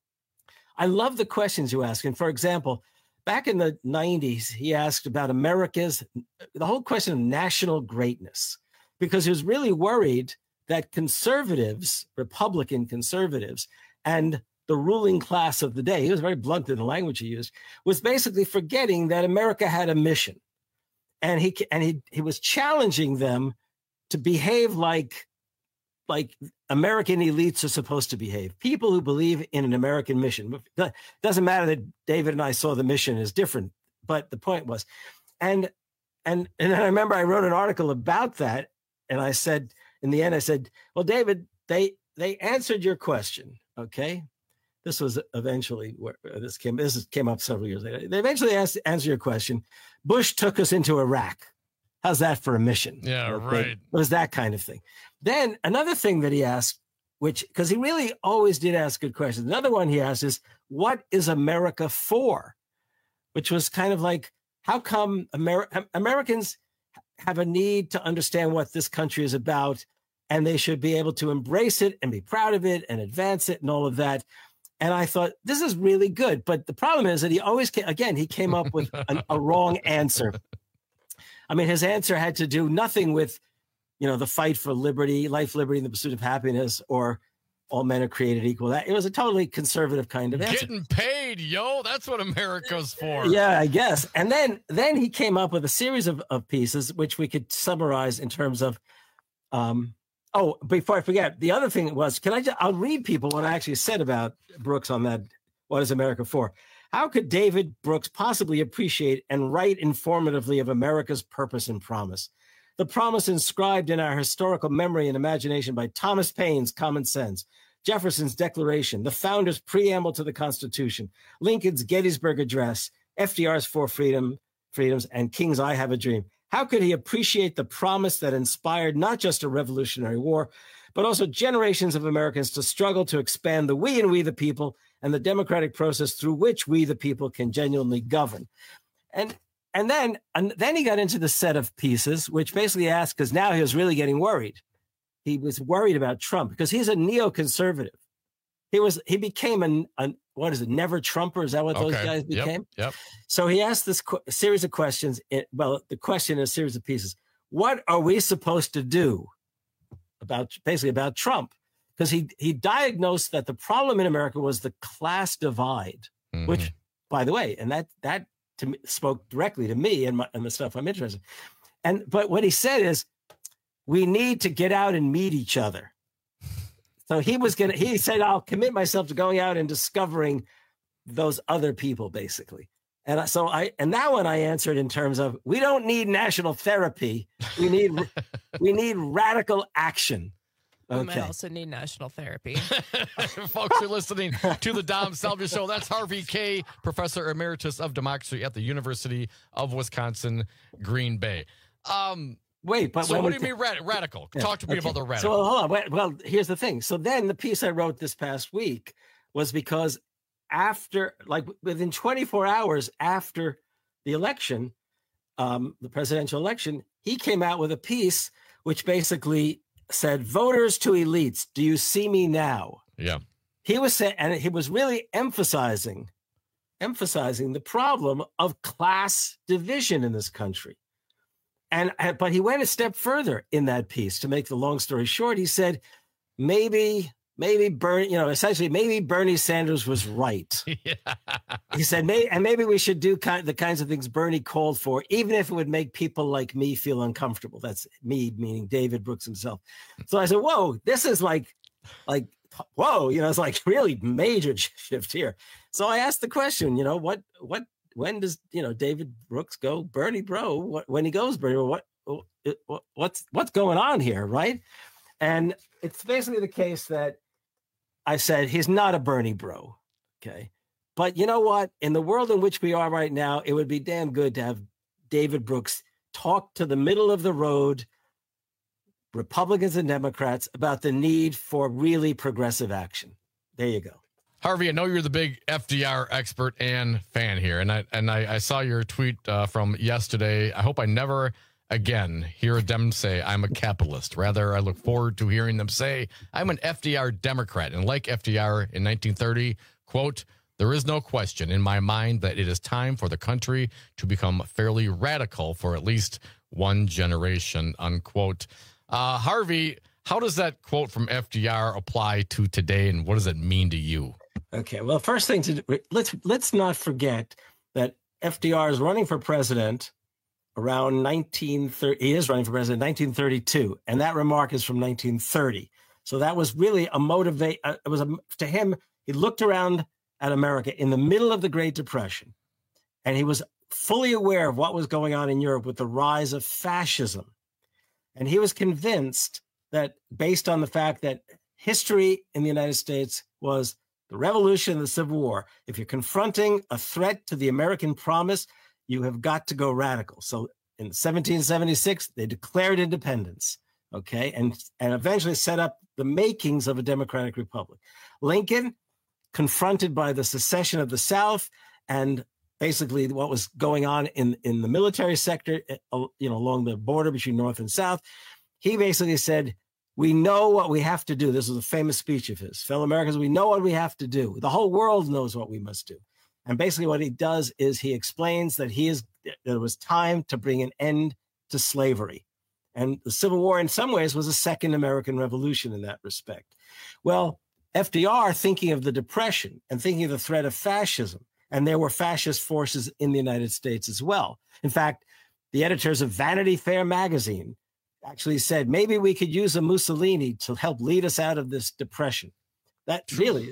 I love the questions you ask." And for example, back in the nineties, he asked about America's, the whole question of national greatness, because he was really worried that conservatives, Republican conservatives, and the ruling class of the day, he was very blunt in the language he used, was basically forgetting that America had a mission. And he and he he was challenging them to behave like, like American elites are supposed to behave. People who believe in an American mission. It doesn't matter that David and I saw the mission as different, but the point was, and and and I remember I wrote an article about that, and I said in the end, I said, "Well, David, they they answered your question, okay." This was eventually where this came. This came up several years later. They eventually asked, answer your question. Bush took us into Iraq. How's that for a mission? Yeah, okay? right. It was that kind of thing. Then another thing that he asked, which because he really always did ask good questions. Another one he asked is, "What is America for?" Which was kind of like, how come Amer- Americans have a need to understand what this country is about, and they should be able to embrace it and be proud of it and advance it and all of that. And I thought, this is really good. But the problem is that he always, came, again, he came up with an, a wrong answer. I mean, his answer had to do nothing with, you know, the fight for liberty, life, liberty, and the pursuit of happiness, or all men are created equal. That it was a totally conservative kind of answer. Getting paid, yo. That's what America's for. Yeah, I guess. And then then he came up with a series of, of pieces, which we could summarize in terms of, um, oh, before I forget, the other thing was, can I just, I'll read people what I actually said about Brooks on that, What is America For? How could David Brooks possibly appreciate and write informatively of America's purpose and promise? The promise inscribed in our historical memory and imagination by Thomas Paine's Common Sense, Jefferson's Declaration, the founder's preamble to the Constitution, Lincoln's Gettysburg Address, F D R's Four Freedom, Freedoms, and King's I Have a Dream. How could he appreciate the promise that inspired not just a Revolutionary War, but also generations of Americans to struggle to expand the we and we the people and the democratic process through which we the people can genuinely govern? And and then and then he got into the set of pieces, which basically asked, because now he was really getting worried. He was worried about Trump because he's a neoconservative. He was he became an, an what is it, never Trumper? Is that what those Okay. guys became? Yep. Yep. So he asked this qu- series of questions. It, well, the question in a series of pieces. What are we supposed to do about basically about Trump? Because he he diagnosed that the problem in America was the class divide, Mhm. which, by the way, and that that to me, spoke directly to me and, my, and the stuff I'm interested in. And but what he said is, we need to get out and meet each other. So he was gonna. He said, "I'll commit myself to going out and discovering those other people, basically." And I- so I, and that one I answered in terms of, we don't need national therapy. We need, we need radical action. We Okay. might also need national therapy. Folks, you're listening to the Dom Salvia Show. That's Harvey Kaye, Professor Emeritus of Democracy at the University of Wisconsin, Green Bay. Um, Wait, but so when what we do you mean rad- radical? Yeah, Talk to me okay. about the radical. So hold on. Wait, well, here's the thing. So then the piece I wrote this past week was because after, like within twenty-four hours after the election, um, the presidential election, he came out with a piece which basically said, "Voters to elites, do you see me now?" Yeah. He was saying, and he was really emphasizing, emphasizing the problem of class division in this country. And, and but he went a step further in that piece. To make the long story short, he said, maybe, maybe Bernie, you know, essentially, maybe Bernie Sanders was right. Yeah. He said, maybe, and maybe we should do kind the kinds of things Bernie called for, even if it would make people like me feel uncomfortable. That's me, meaning David Brooks himself. So I said, whoa, this is like, like, whoa, you know, it's like really major shift here. So I asked the question, you know, what, what, when does, you know, David Brooks go Bernie bro? What, when he goes Bernie, what, what, what's, what's going on here, right? And it's basically the case that I said he's not a Bernie bro, okay? But you know what? In the world in which we are right now, it would be damn good to have David Brooks talk to the middle of the road Republicans and Democrats about the need for really progressive action. There you go. Harvey, I know you're the big F D R expert and fan here, and I and I, I saw your tweet uh, from yesterday. I hope I never again hear them say I'm a capitalist. Rather, I look forward to hearing them say I'm an F D R Democrat. And like F D R in nineteen thirty, quote, "There is no question in my mind that it is time for the country to become fairly radical for at least one generation," unquote. Uh, Harvey, how does that quote from F D R apply to today, and what does it mean to you? Okay, well, first thing to do, let's let's not forget that F D R is running for president around nineteen thirty. He is running for president in nineteen thirty-two, and that remark is from nineteen thirty. So that was really a motivate. Uh, it was a, to him. He looked around at America in the middle of the Great Depression, and he was fully aware of what was going on in Europe with the rise of fascism, and he was convinced that, based on the fact that history in the United States was the Revolution and the Civil War, if you're confronting a threat to the American promise, you have got to go radical. So in seventeen seventy-six, they declared independence, okay, and, and eventually set up the makings of a democratic republic. Lincoln, confronted by the secession of the South and basically what was going on in, in the military sector, you know, along the border between North and South, he basically said, "We know what we have to do." This was a famous speech of his. "Fellow Americans, we know what we have to do. The whole world knows what we must do." And basically what he does is he explains that he is there was time to bring an end to slavery. And the Civil War in some ways was a second American Revolution in that respect. Well, F D R, thinking of the Depression and thinking of the threat of fascism, and there were fascist forces in the United States as well. In fact, the editors of Vanity Fair magazine actually said, maybe we could use a Mussolini to help lead us out of this depression. That really,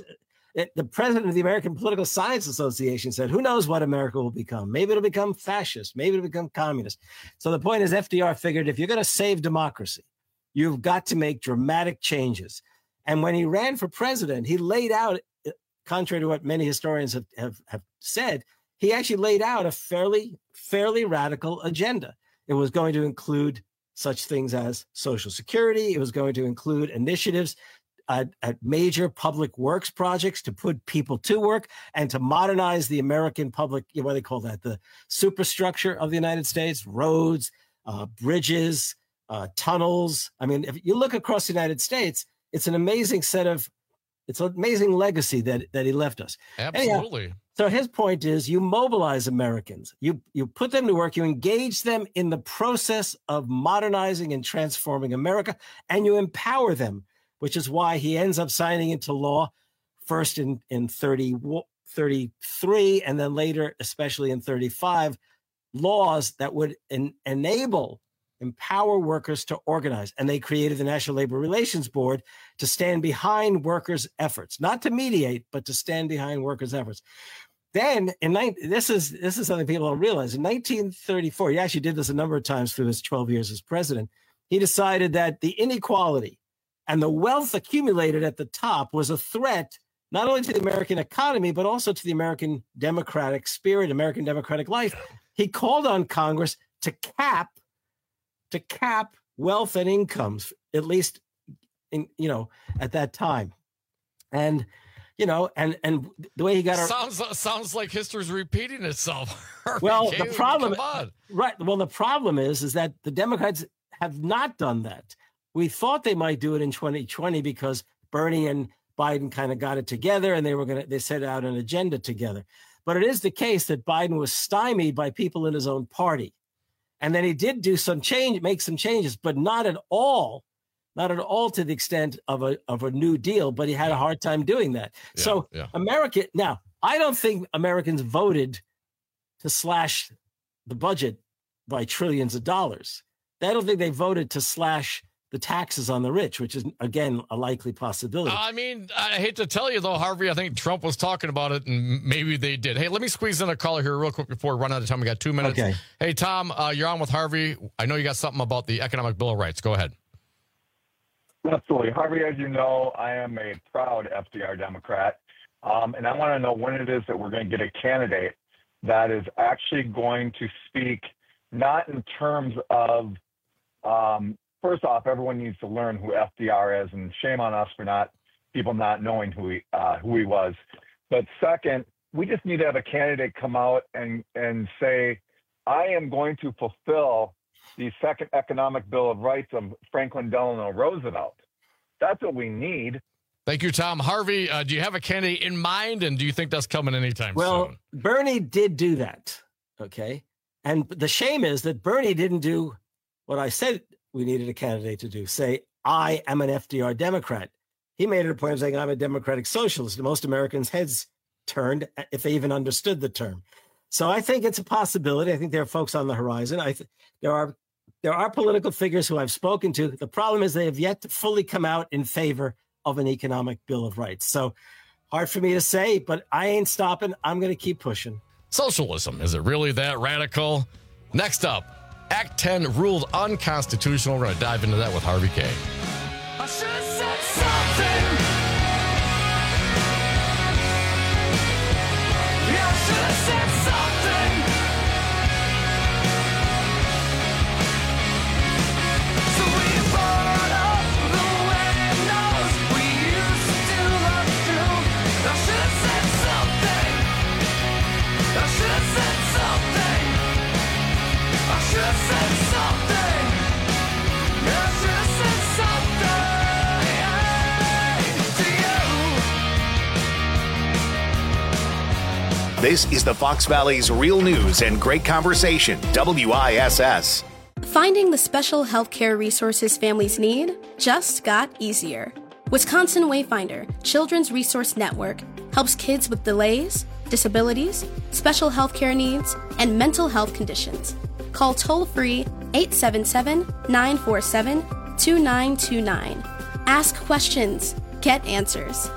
It, the president of the American Political Science Association said, who knows what America will become? Maybe it'll become fascist. Maybe it'll become communist. So the point is, F D R figured if you're going to save democracy, you've got to make dramatic changes. And when he ran for president, he laid out, contrary to what many historians have, have, have said, he actually laid out a fairly, fairly radical agenda. It was going to include such things as Social Security. It was going to include initiatives at, at major public works projects to put people to work and to modernize the American public, what do they call that? The superstructure of the United States, roads, uh, bridges, uh, tunnels. I mean, if you look across the United States, it's an amazing set of, it's an amazing legacy that, that he left us. Absolutely. Anyhow, so his point is you mobilize Americans, you, you put them to work, you engage them in the process of modernizing and transforming America, and you empower them, which is why he ends up signing into law first in, in thirty, thirty-three, and then later, especially in thirty-five, laws that would en- enable empower workers to organize. And they created the National Labor Relations Board to stand behind workers' efforts, not to mediate, but to stand behind workers' efforts. Then, in this is this is something people don't realize. In nineteen thirty-four, he actually did this a number of times through his twelve years as president. He decided that the inequality and the wealth accumulated at the top was a threat not only to the American economy, but also to the American democratic spirit, American democratic life. He called on Congress to cap to cap wealth and incomes, at least in, you know, at that time. And, you know, and, and the way he got our sounds, sounds like history's repeating itself. Well, okay, the problem, come on. right. Well, the problem is, is that the Democrats have not done that. We thought they might do it in twenty twenty because Bernie and Biden kind of got it together and they were going to, they set out an agenda together. But it is the case that Biden was stymied by people in his own party. And then he did do some change, make some changes, but not at all, not at all to the extent of a of a New Deal. But he had a hard time doing that. Yeah, so yeah. America, now, I don't think Americans voted to slash the budget by trillions of dollars. I don't think they voted to slash the taxes on the rich, which is, again, a likely possibility. I mean, I hate to tell you, though, Harvey, I think Trump was talking about it, and maybe they did. Hey, let me squeeze in a caller here real quick before we run out of time. We got two minutes. Okay. Hey, Tom, uh, you're on with Harvey. I know you got something about the Economic Bill of Rights. Go ahead. Absolutely. Harvey, as you know, I am a proud F D R Democrat, um, and I want to know when it is that we're going to get a candidate that is actually going to speak not in terms of um, first off, everyone needs to learn who F D R is, and shame on us for not people not knowing who he uh, who he was. But second, we just need to have a candidate come out and and say, I am going to fulfill the second economic bill of rights of Franklin Delano Roosevelt. That's what we need. Thank you, Tom. Harvey, uh, do you have a candidate in mind, and do you think that's coming anytime well, soon? Well, Bernie did do that, okay? And the shame is that Bernie didn't do what I said we needed a candidate to do, say, I am an F D R Democrat. He made it a point of saying, I'm a democratic socialist. Most Americans' heads turned if they even understood the term. So I think it's a possibility. I think there are folks on the horizon. I th- there are there are political figures who I've spoken to. The problem is they have yet to fully come out in favor of an economic bill of rights. So hard for me to say, but I ain't stopping. I'm going to keep pushing. Socialism, is it really that radical? Next up, Act ten ruled unconstitutional. We're going to dive into that with Harvey K. I should have said something. Yeah, I should have said something. So we brought up the windows we used to look through. I should have said something. I should have said something. I should have said something. I should have said something to you. This is the Fox Valley's Real News and Great Conversation, W I S S. Finding the special healthcare resources families need just got easier. Wisconsin Wayfinder Children's Resource Network helps kids with delays, disabilities, special healthcare needs, and mental health conditions. Call toll-free eight seven seven, nine four seven, two nine two nine. Ask questions. Get answers.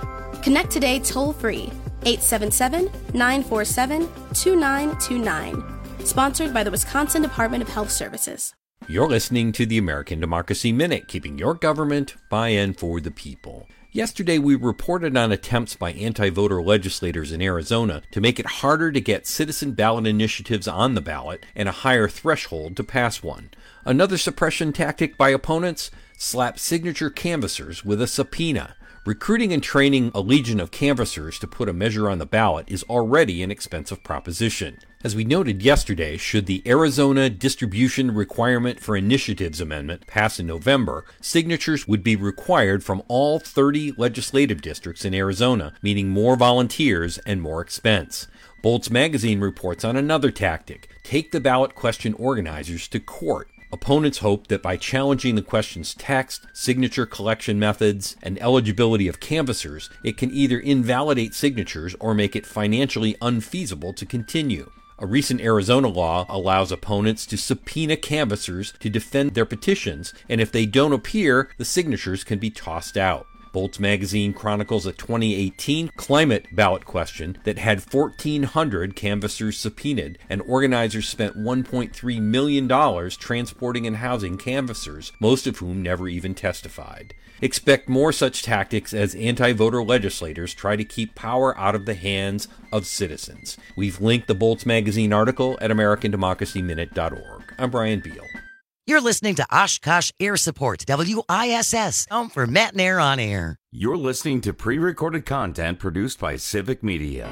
Connect today toll-free, eight seven seven, nine four seven, two nine two nine. Sponsored by the Wisconsin Department of Health Services. You're listening to the American Democracy Minute, keeping your government by and for the people. Yesterday, we reported on attempts by anti-voter legislators in Arizona to make it harder to get citizen ballot initiatives on the ballot and a higher threshold to pass one. Another suppression tactic by opponents? Slap signature canvassers with a subpoena. Recruiting and training a legion of canvassers to put a measure on the ballot is already an expensive proposition. As we noted yesterday, should the Arizona Distribution Requirement for Initiatives Amendment pass in November, signatures would be required from all thirty legislative districts in Arizona, meaning more volunteers and more expense. Bolts Magazine reports on another tactic: take the ballot question organizers to court. Opponents hope that by challenging the question's text, signature collection methods, and eligibility of canvassers, it can either invalidate signatures or make it financially unfeasible to continue. A recent Arizona law allows opponents to subpoena canvassers to defend their petitions, and if they don't appear, the signatures can be tossed out. Bolts Magazine chronicles a twenty eighteen climate ballot question that had fourteen hundred canvassers subpoenaed, and organizers spent one point three million dollars transporting and housing canvassers, most of whom never even testified. Expect more such tactics as anti-voter legislators try to keep power out of the hands of citizens. We've linked the Bolts Magazine article at American Democracy Minute dot org. I'm Brian Beal. You're listening to Oshkosh Air Support, W I S S, home for Matt and Air on Air. You're listening to pre-recorded content produced by Civic Media.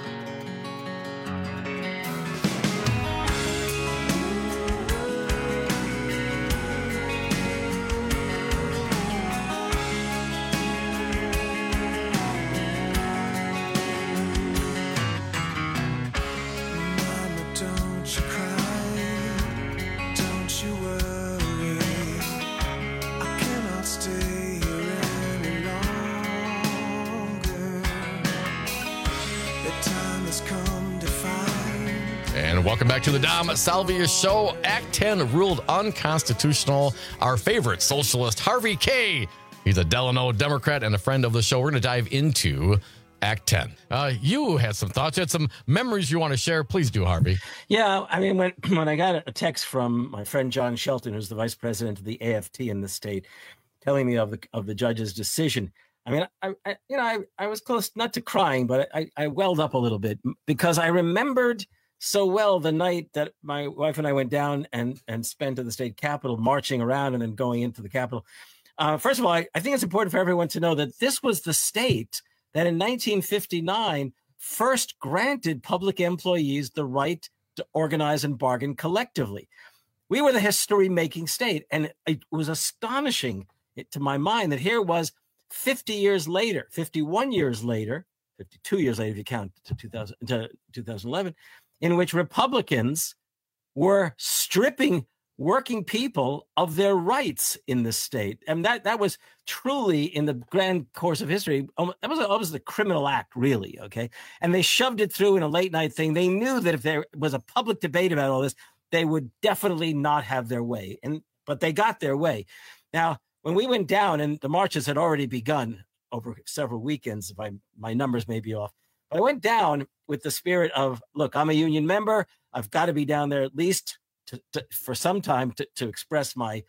And welcome back to the Dom Salvia Show. Act ten ruled unconstitutional. Our favorite socialist, Harvey Kaye. He's a Delano Democrat and a friend of the show. We're going to dive into Act ten. Uh, you had some thoughts. You had some memories you want to share. Please do, Harvey. Yeah, I mean, when, when I got a text from my friend John Shelton, who's the vice president of the A F T in the state, telling me of the of the judge's decision, I mean, I, I you know, I, I was close not to crying, but I, I welled up a little bit because I remembered so well the night that my wife and I went down and, and spent at the state capitol, marching around and then going into the capitol. Uh, first of all, I, I think it's important for everyone to know that this was the state that in nineteen fifty-nine first granted public employees the right to organize and bargain collectively. We were the history-making state, and it was astonishing to my mind that here was fifty years later, fifty-one years later, fifty-two years later if you count to two thousand, to two thousand eleven, in which Republicans were stripping working people of their rights in the state. And that that was truly, in the grand course of history, that was almost a criminal act, really, okay? And they shoved it through in a late night thing. They knew that if there was a public debate about all this, they would definitely not have their way. And but they got their way. Now, when we went down, and the marches had already begun over several weekends, if I, my numbers may be off, but I went down with the spirit of, look, I'm a union member. I've got to be down there at least to, to, for some time to, to express my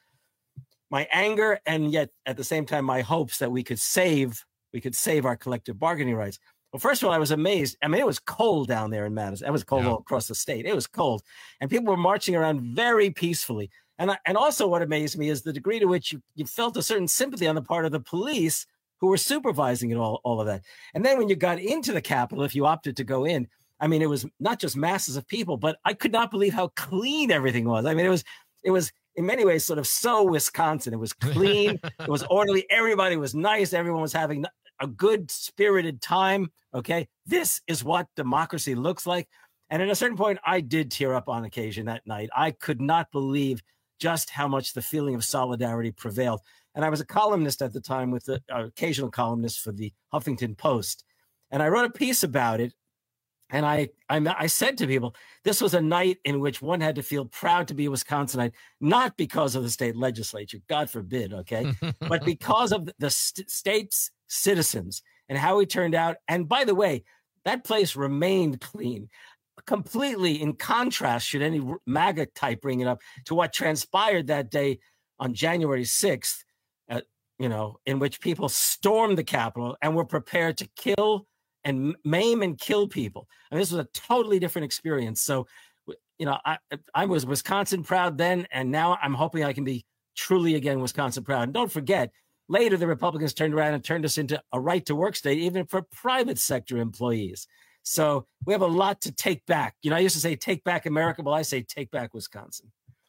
my anger, and yet at the same time my hopes that we could save we could save our collective bargaining rights. Well, first of all, I was amazed. I mean, it was cold down there in Madison. It was cold yeah. all across the state. It was cold, and people were marching around very peacefully. And I, and also, what amazed me is the degree to which you, you felt a certain sympathy on the part of the police who were supervising it all, all of that. And then when you got into the Capitol, if you opted to go in, I mean, it was not just masses of people, but I could not believe how clean everything was. I mean, it was, it was in many ways sort of so Wisconsin. It was clean. It was orderly. Everybody was nice. Everyone was having a good spirited time. Okay. This is what democracy looks like. And at a certain point, I did tear up on occasion that night. I could not believe just how much the feeling of solidarity prevailed. And I was a columnist at the time, with the uh, occasional columnist for the Huffington Post. And I wrote a piece about it. And I, I I said to people, this was a night in which one had to feel proud to be a Wisconsinite, not because of the state legislature, God forbid, okay, but because of the st- state's citizens. and how he turned out. And by the way, that place remained clean, completely in contrast, should any MAGA type bring it up, to what transpired that day on January sixth, uh, you know, in which people stormed the Capitol and were prepared to kill and maim and kill people. And this was a totally different experience. So, you know, I I was Wisconsin proud then, and now I'm hoping I can be truly again Wisconsin proud. And don't forget, later the Republicans turned around and turned us into a right-to-work state, even for private sector employees. So we have a lot to take back. You know, I used to say take back America. Well, I say take back Wisconsin.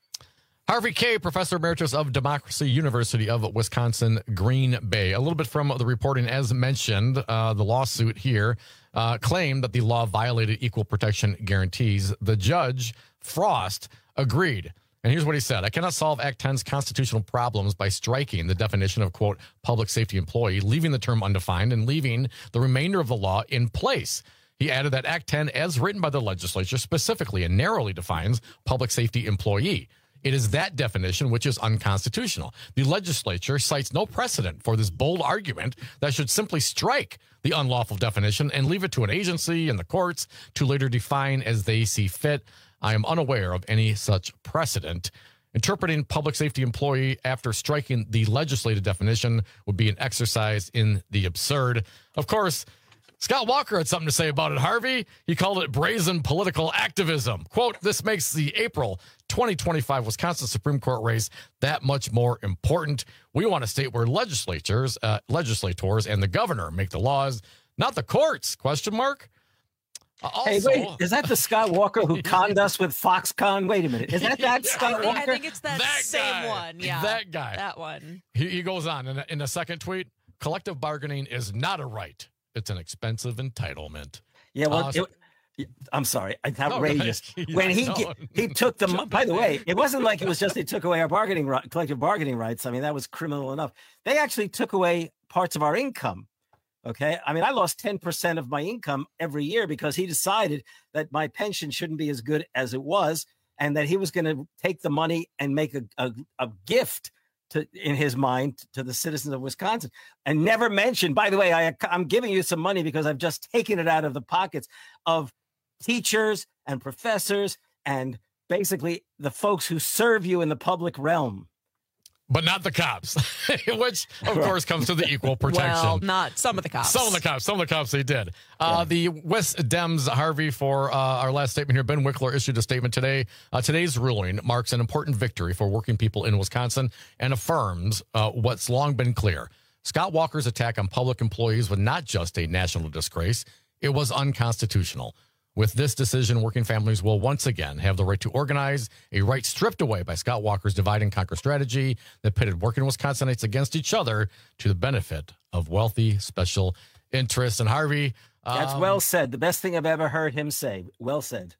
Harvey Kaye, Professor Emeritus of Democracy, University of Wisconsin, Green Bay. A little bit from the reporting, as mentioned, uh, the lawsuit here uh, claimed that the law violated equal protection guarantees. The judge, Frost, agreed. And here's what he said. I cannot solve Act ten's constitutional problems by striking the definition of, quote, public safety employee, leaving the term undefined, and leaving the remainder of the law in place. He added that Act ten, as written by the legislature, specifically and narrowly defines public safety employee. It is that definition which is unconstitutional. The legislature cites no precedent for this bold argument that should simply strike the unlawful definition and leave it to an agency and the courts to later define as they see fit. I am unaware of any such precedent. Interpreting public safety employee after striking the legislative definition would be an exercise in the absurd. Of course, Scott Walker had something to say about it, Harvey. He called it brazen political activism. Quote, this makes the April twenty twenty-five Wisconsin Supreme Court race that much more important. We want a state where legislatures, uh, legislators and the governor make the laws, not the courts, question mark. Uh, also, hey, wait, is that the Scott Walker who conned us with Foxconn? Wait a minute. Is that that Scott I think, Walker? I think it's that, That same guy. one. Yeah, That guy. That one. He, he goes on in a, in a second tweet, collective bargaining is not a right. It's an expensive entitlement. Yeah, well, Uh, it, I'm sorry, it's No, outrageous. right. When he Yeah, ge- no. he took the, Jump by in the there. way, it wasn't like it was just they took away our bargaining right, collective bargaining rights. I mean, that was criminal enough. They actually took away parts of our income. Okay, I mean, I lost ten percent of my income every year because he decided that my pension shouldn't be as good as it was, and that he was going to take the money and make a, a, a gift to, in his mind, to the citizens of Wisconsin, and never mentioned, by the way, I, I'm giving you some money because I've just taken it out of the pockets of teachers and professors and basically the folks who serve you in the public realm. But not the cops, which, of course, comes to the equal protection. Well, not some of the cops. Some of the cops. Some of the cops, they did. Uh, yeah. The West Dems, Harvey, for uh, our last statement here, Ben Wickler issued a statement today. Uh, today's ruling marks an important victory for working people in Wisconsin and affirms uh, what's long been clear. Scott Walker's attack on public employees was not just a national disgrace. It was unconstitutional. With this decision, working families will once again have the right to organize, a right stripped away by Scott Walker's divide and conquer strategy that pitted working Wisconsinites against each other to the benefit of wealthy special interests. And Harvey, that's um, well said. The best thing I've ever heard him say. Well said.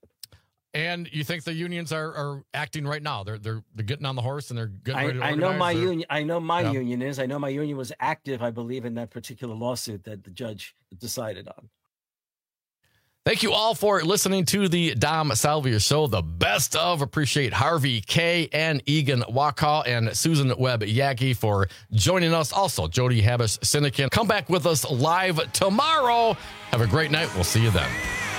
And you think the unions are, are acting right now? They're they're they're getting on the horse and they're getting I, ready to I organize. know my or, union. I know my yeah. union is. I know my union was active, I believe, in that particular lawsuit that the judge decided on. Thank you all for listening to the Dom Salvia Show, the best of. Appreciate Harvey Kaye and Egan Wakaw and Susan Webb Yagi for joining us. Also, Jody Habish Syndicate. Come back with us live tomorrow. Have a great night. We'll see you then.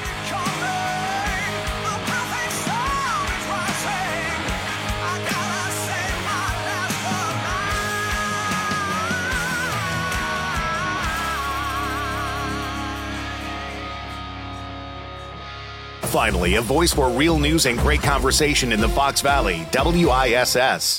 Finally, a voice for real news and great conversation in the Fox Valley, W I S S.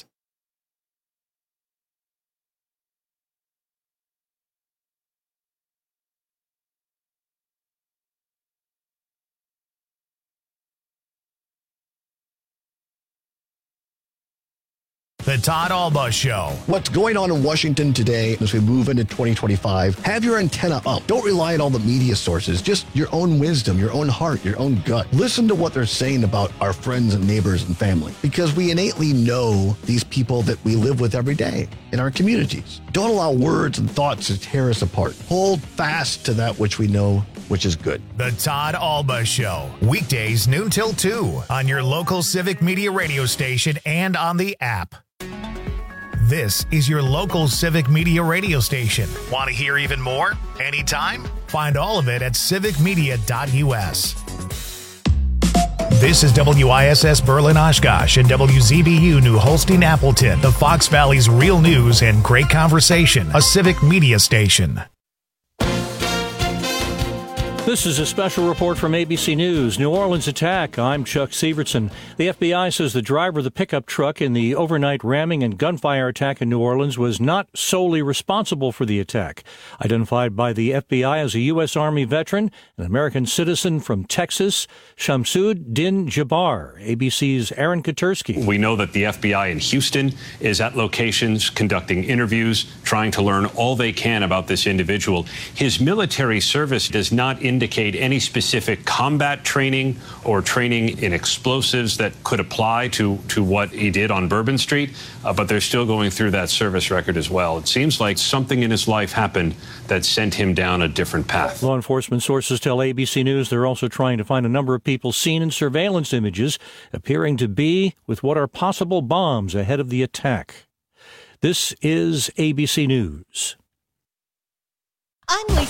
The Todd Alba Show. What's going on in Washington today as we move into twenty twenty-five? Have your antenna up. Don't rely on all the media sources. Just your own wisdom, your own heart, your own gut. Listen to what they're saying about our friends and neighbors and family, because we innately know these people that we live with every day in our communities. Don't allow words and thoughts to tear us apart. Hold fast to that which we know, which is good. The Todd Alba Show. Weekdays noon till two on your local Civic Media radio station and on the app. This is your local Civic Media radio station. Want to hear even more? Anytime? Find all of it at civic media dot u s. This is W I S S Berlin Oshkosh and W Z B U New Holstein Appleton, the Fox Valley's real news and great conversation, a Civic Media station. This is a special report from A B C News. New Orleans attack. I'm Chuck Severson. The F B I says the driver of the pickup truck in the overnight ramming and gunfire attack in New Orleans was not solely responsible for the attack. Identified by the F B I as a U S. Army veteran, an American citizen from Texas, Shamsud Din Jabbar. A B C's Aaron Katersky. We know that the F B I in Houston is at locations conducting interviews, trying to learn all they can about this individual. His military service does not indicate indicate any specific combat training or training in explosives that could apply to, to what he did on Bourbon Street, uh, but they're still going through that service record as well. It seems like something in his life happened that sent him down a different path. Law enforcement sources tell A B C News they're also trying to find a number of people seen in surveillance images appearing to be with what are possible bombs ahead of the attack. This is A B C News. I'm Lisa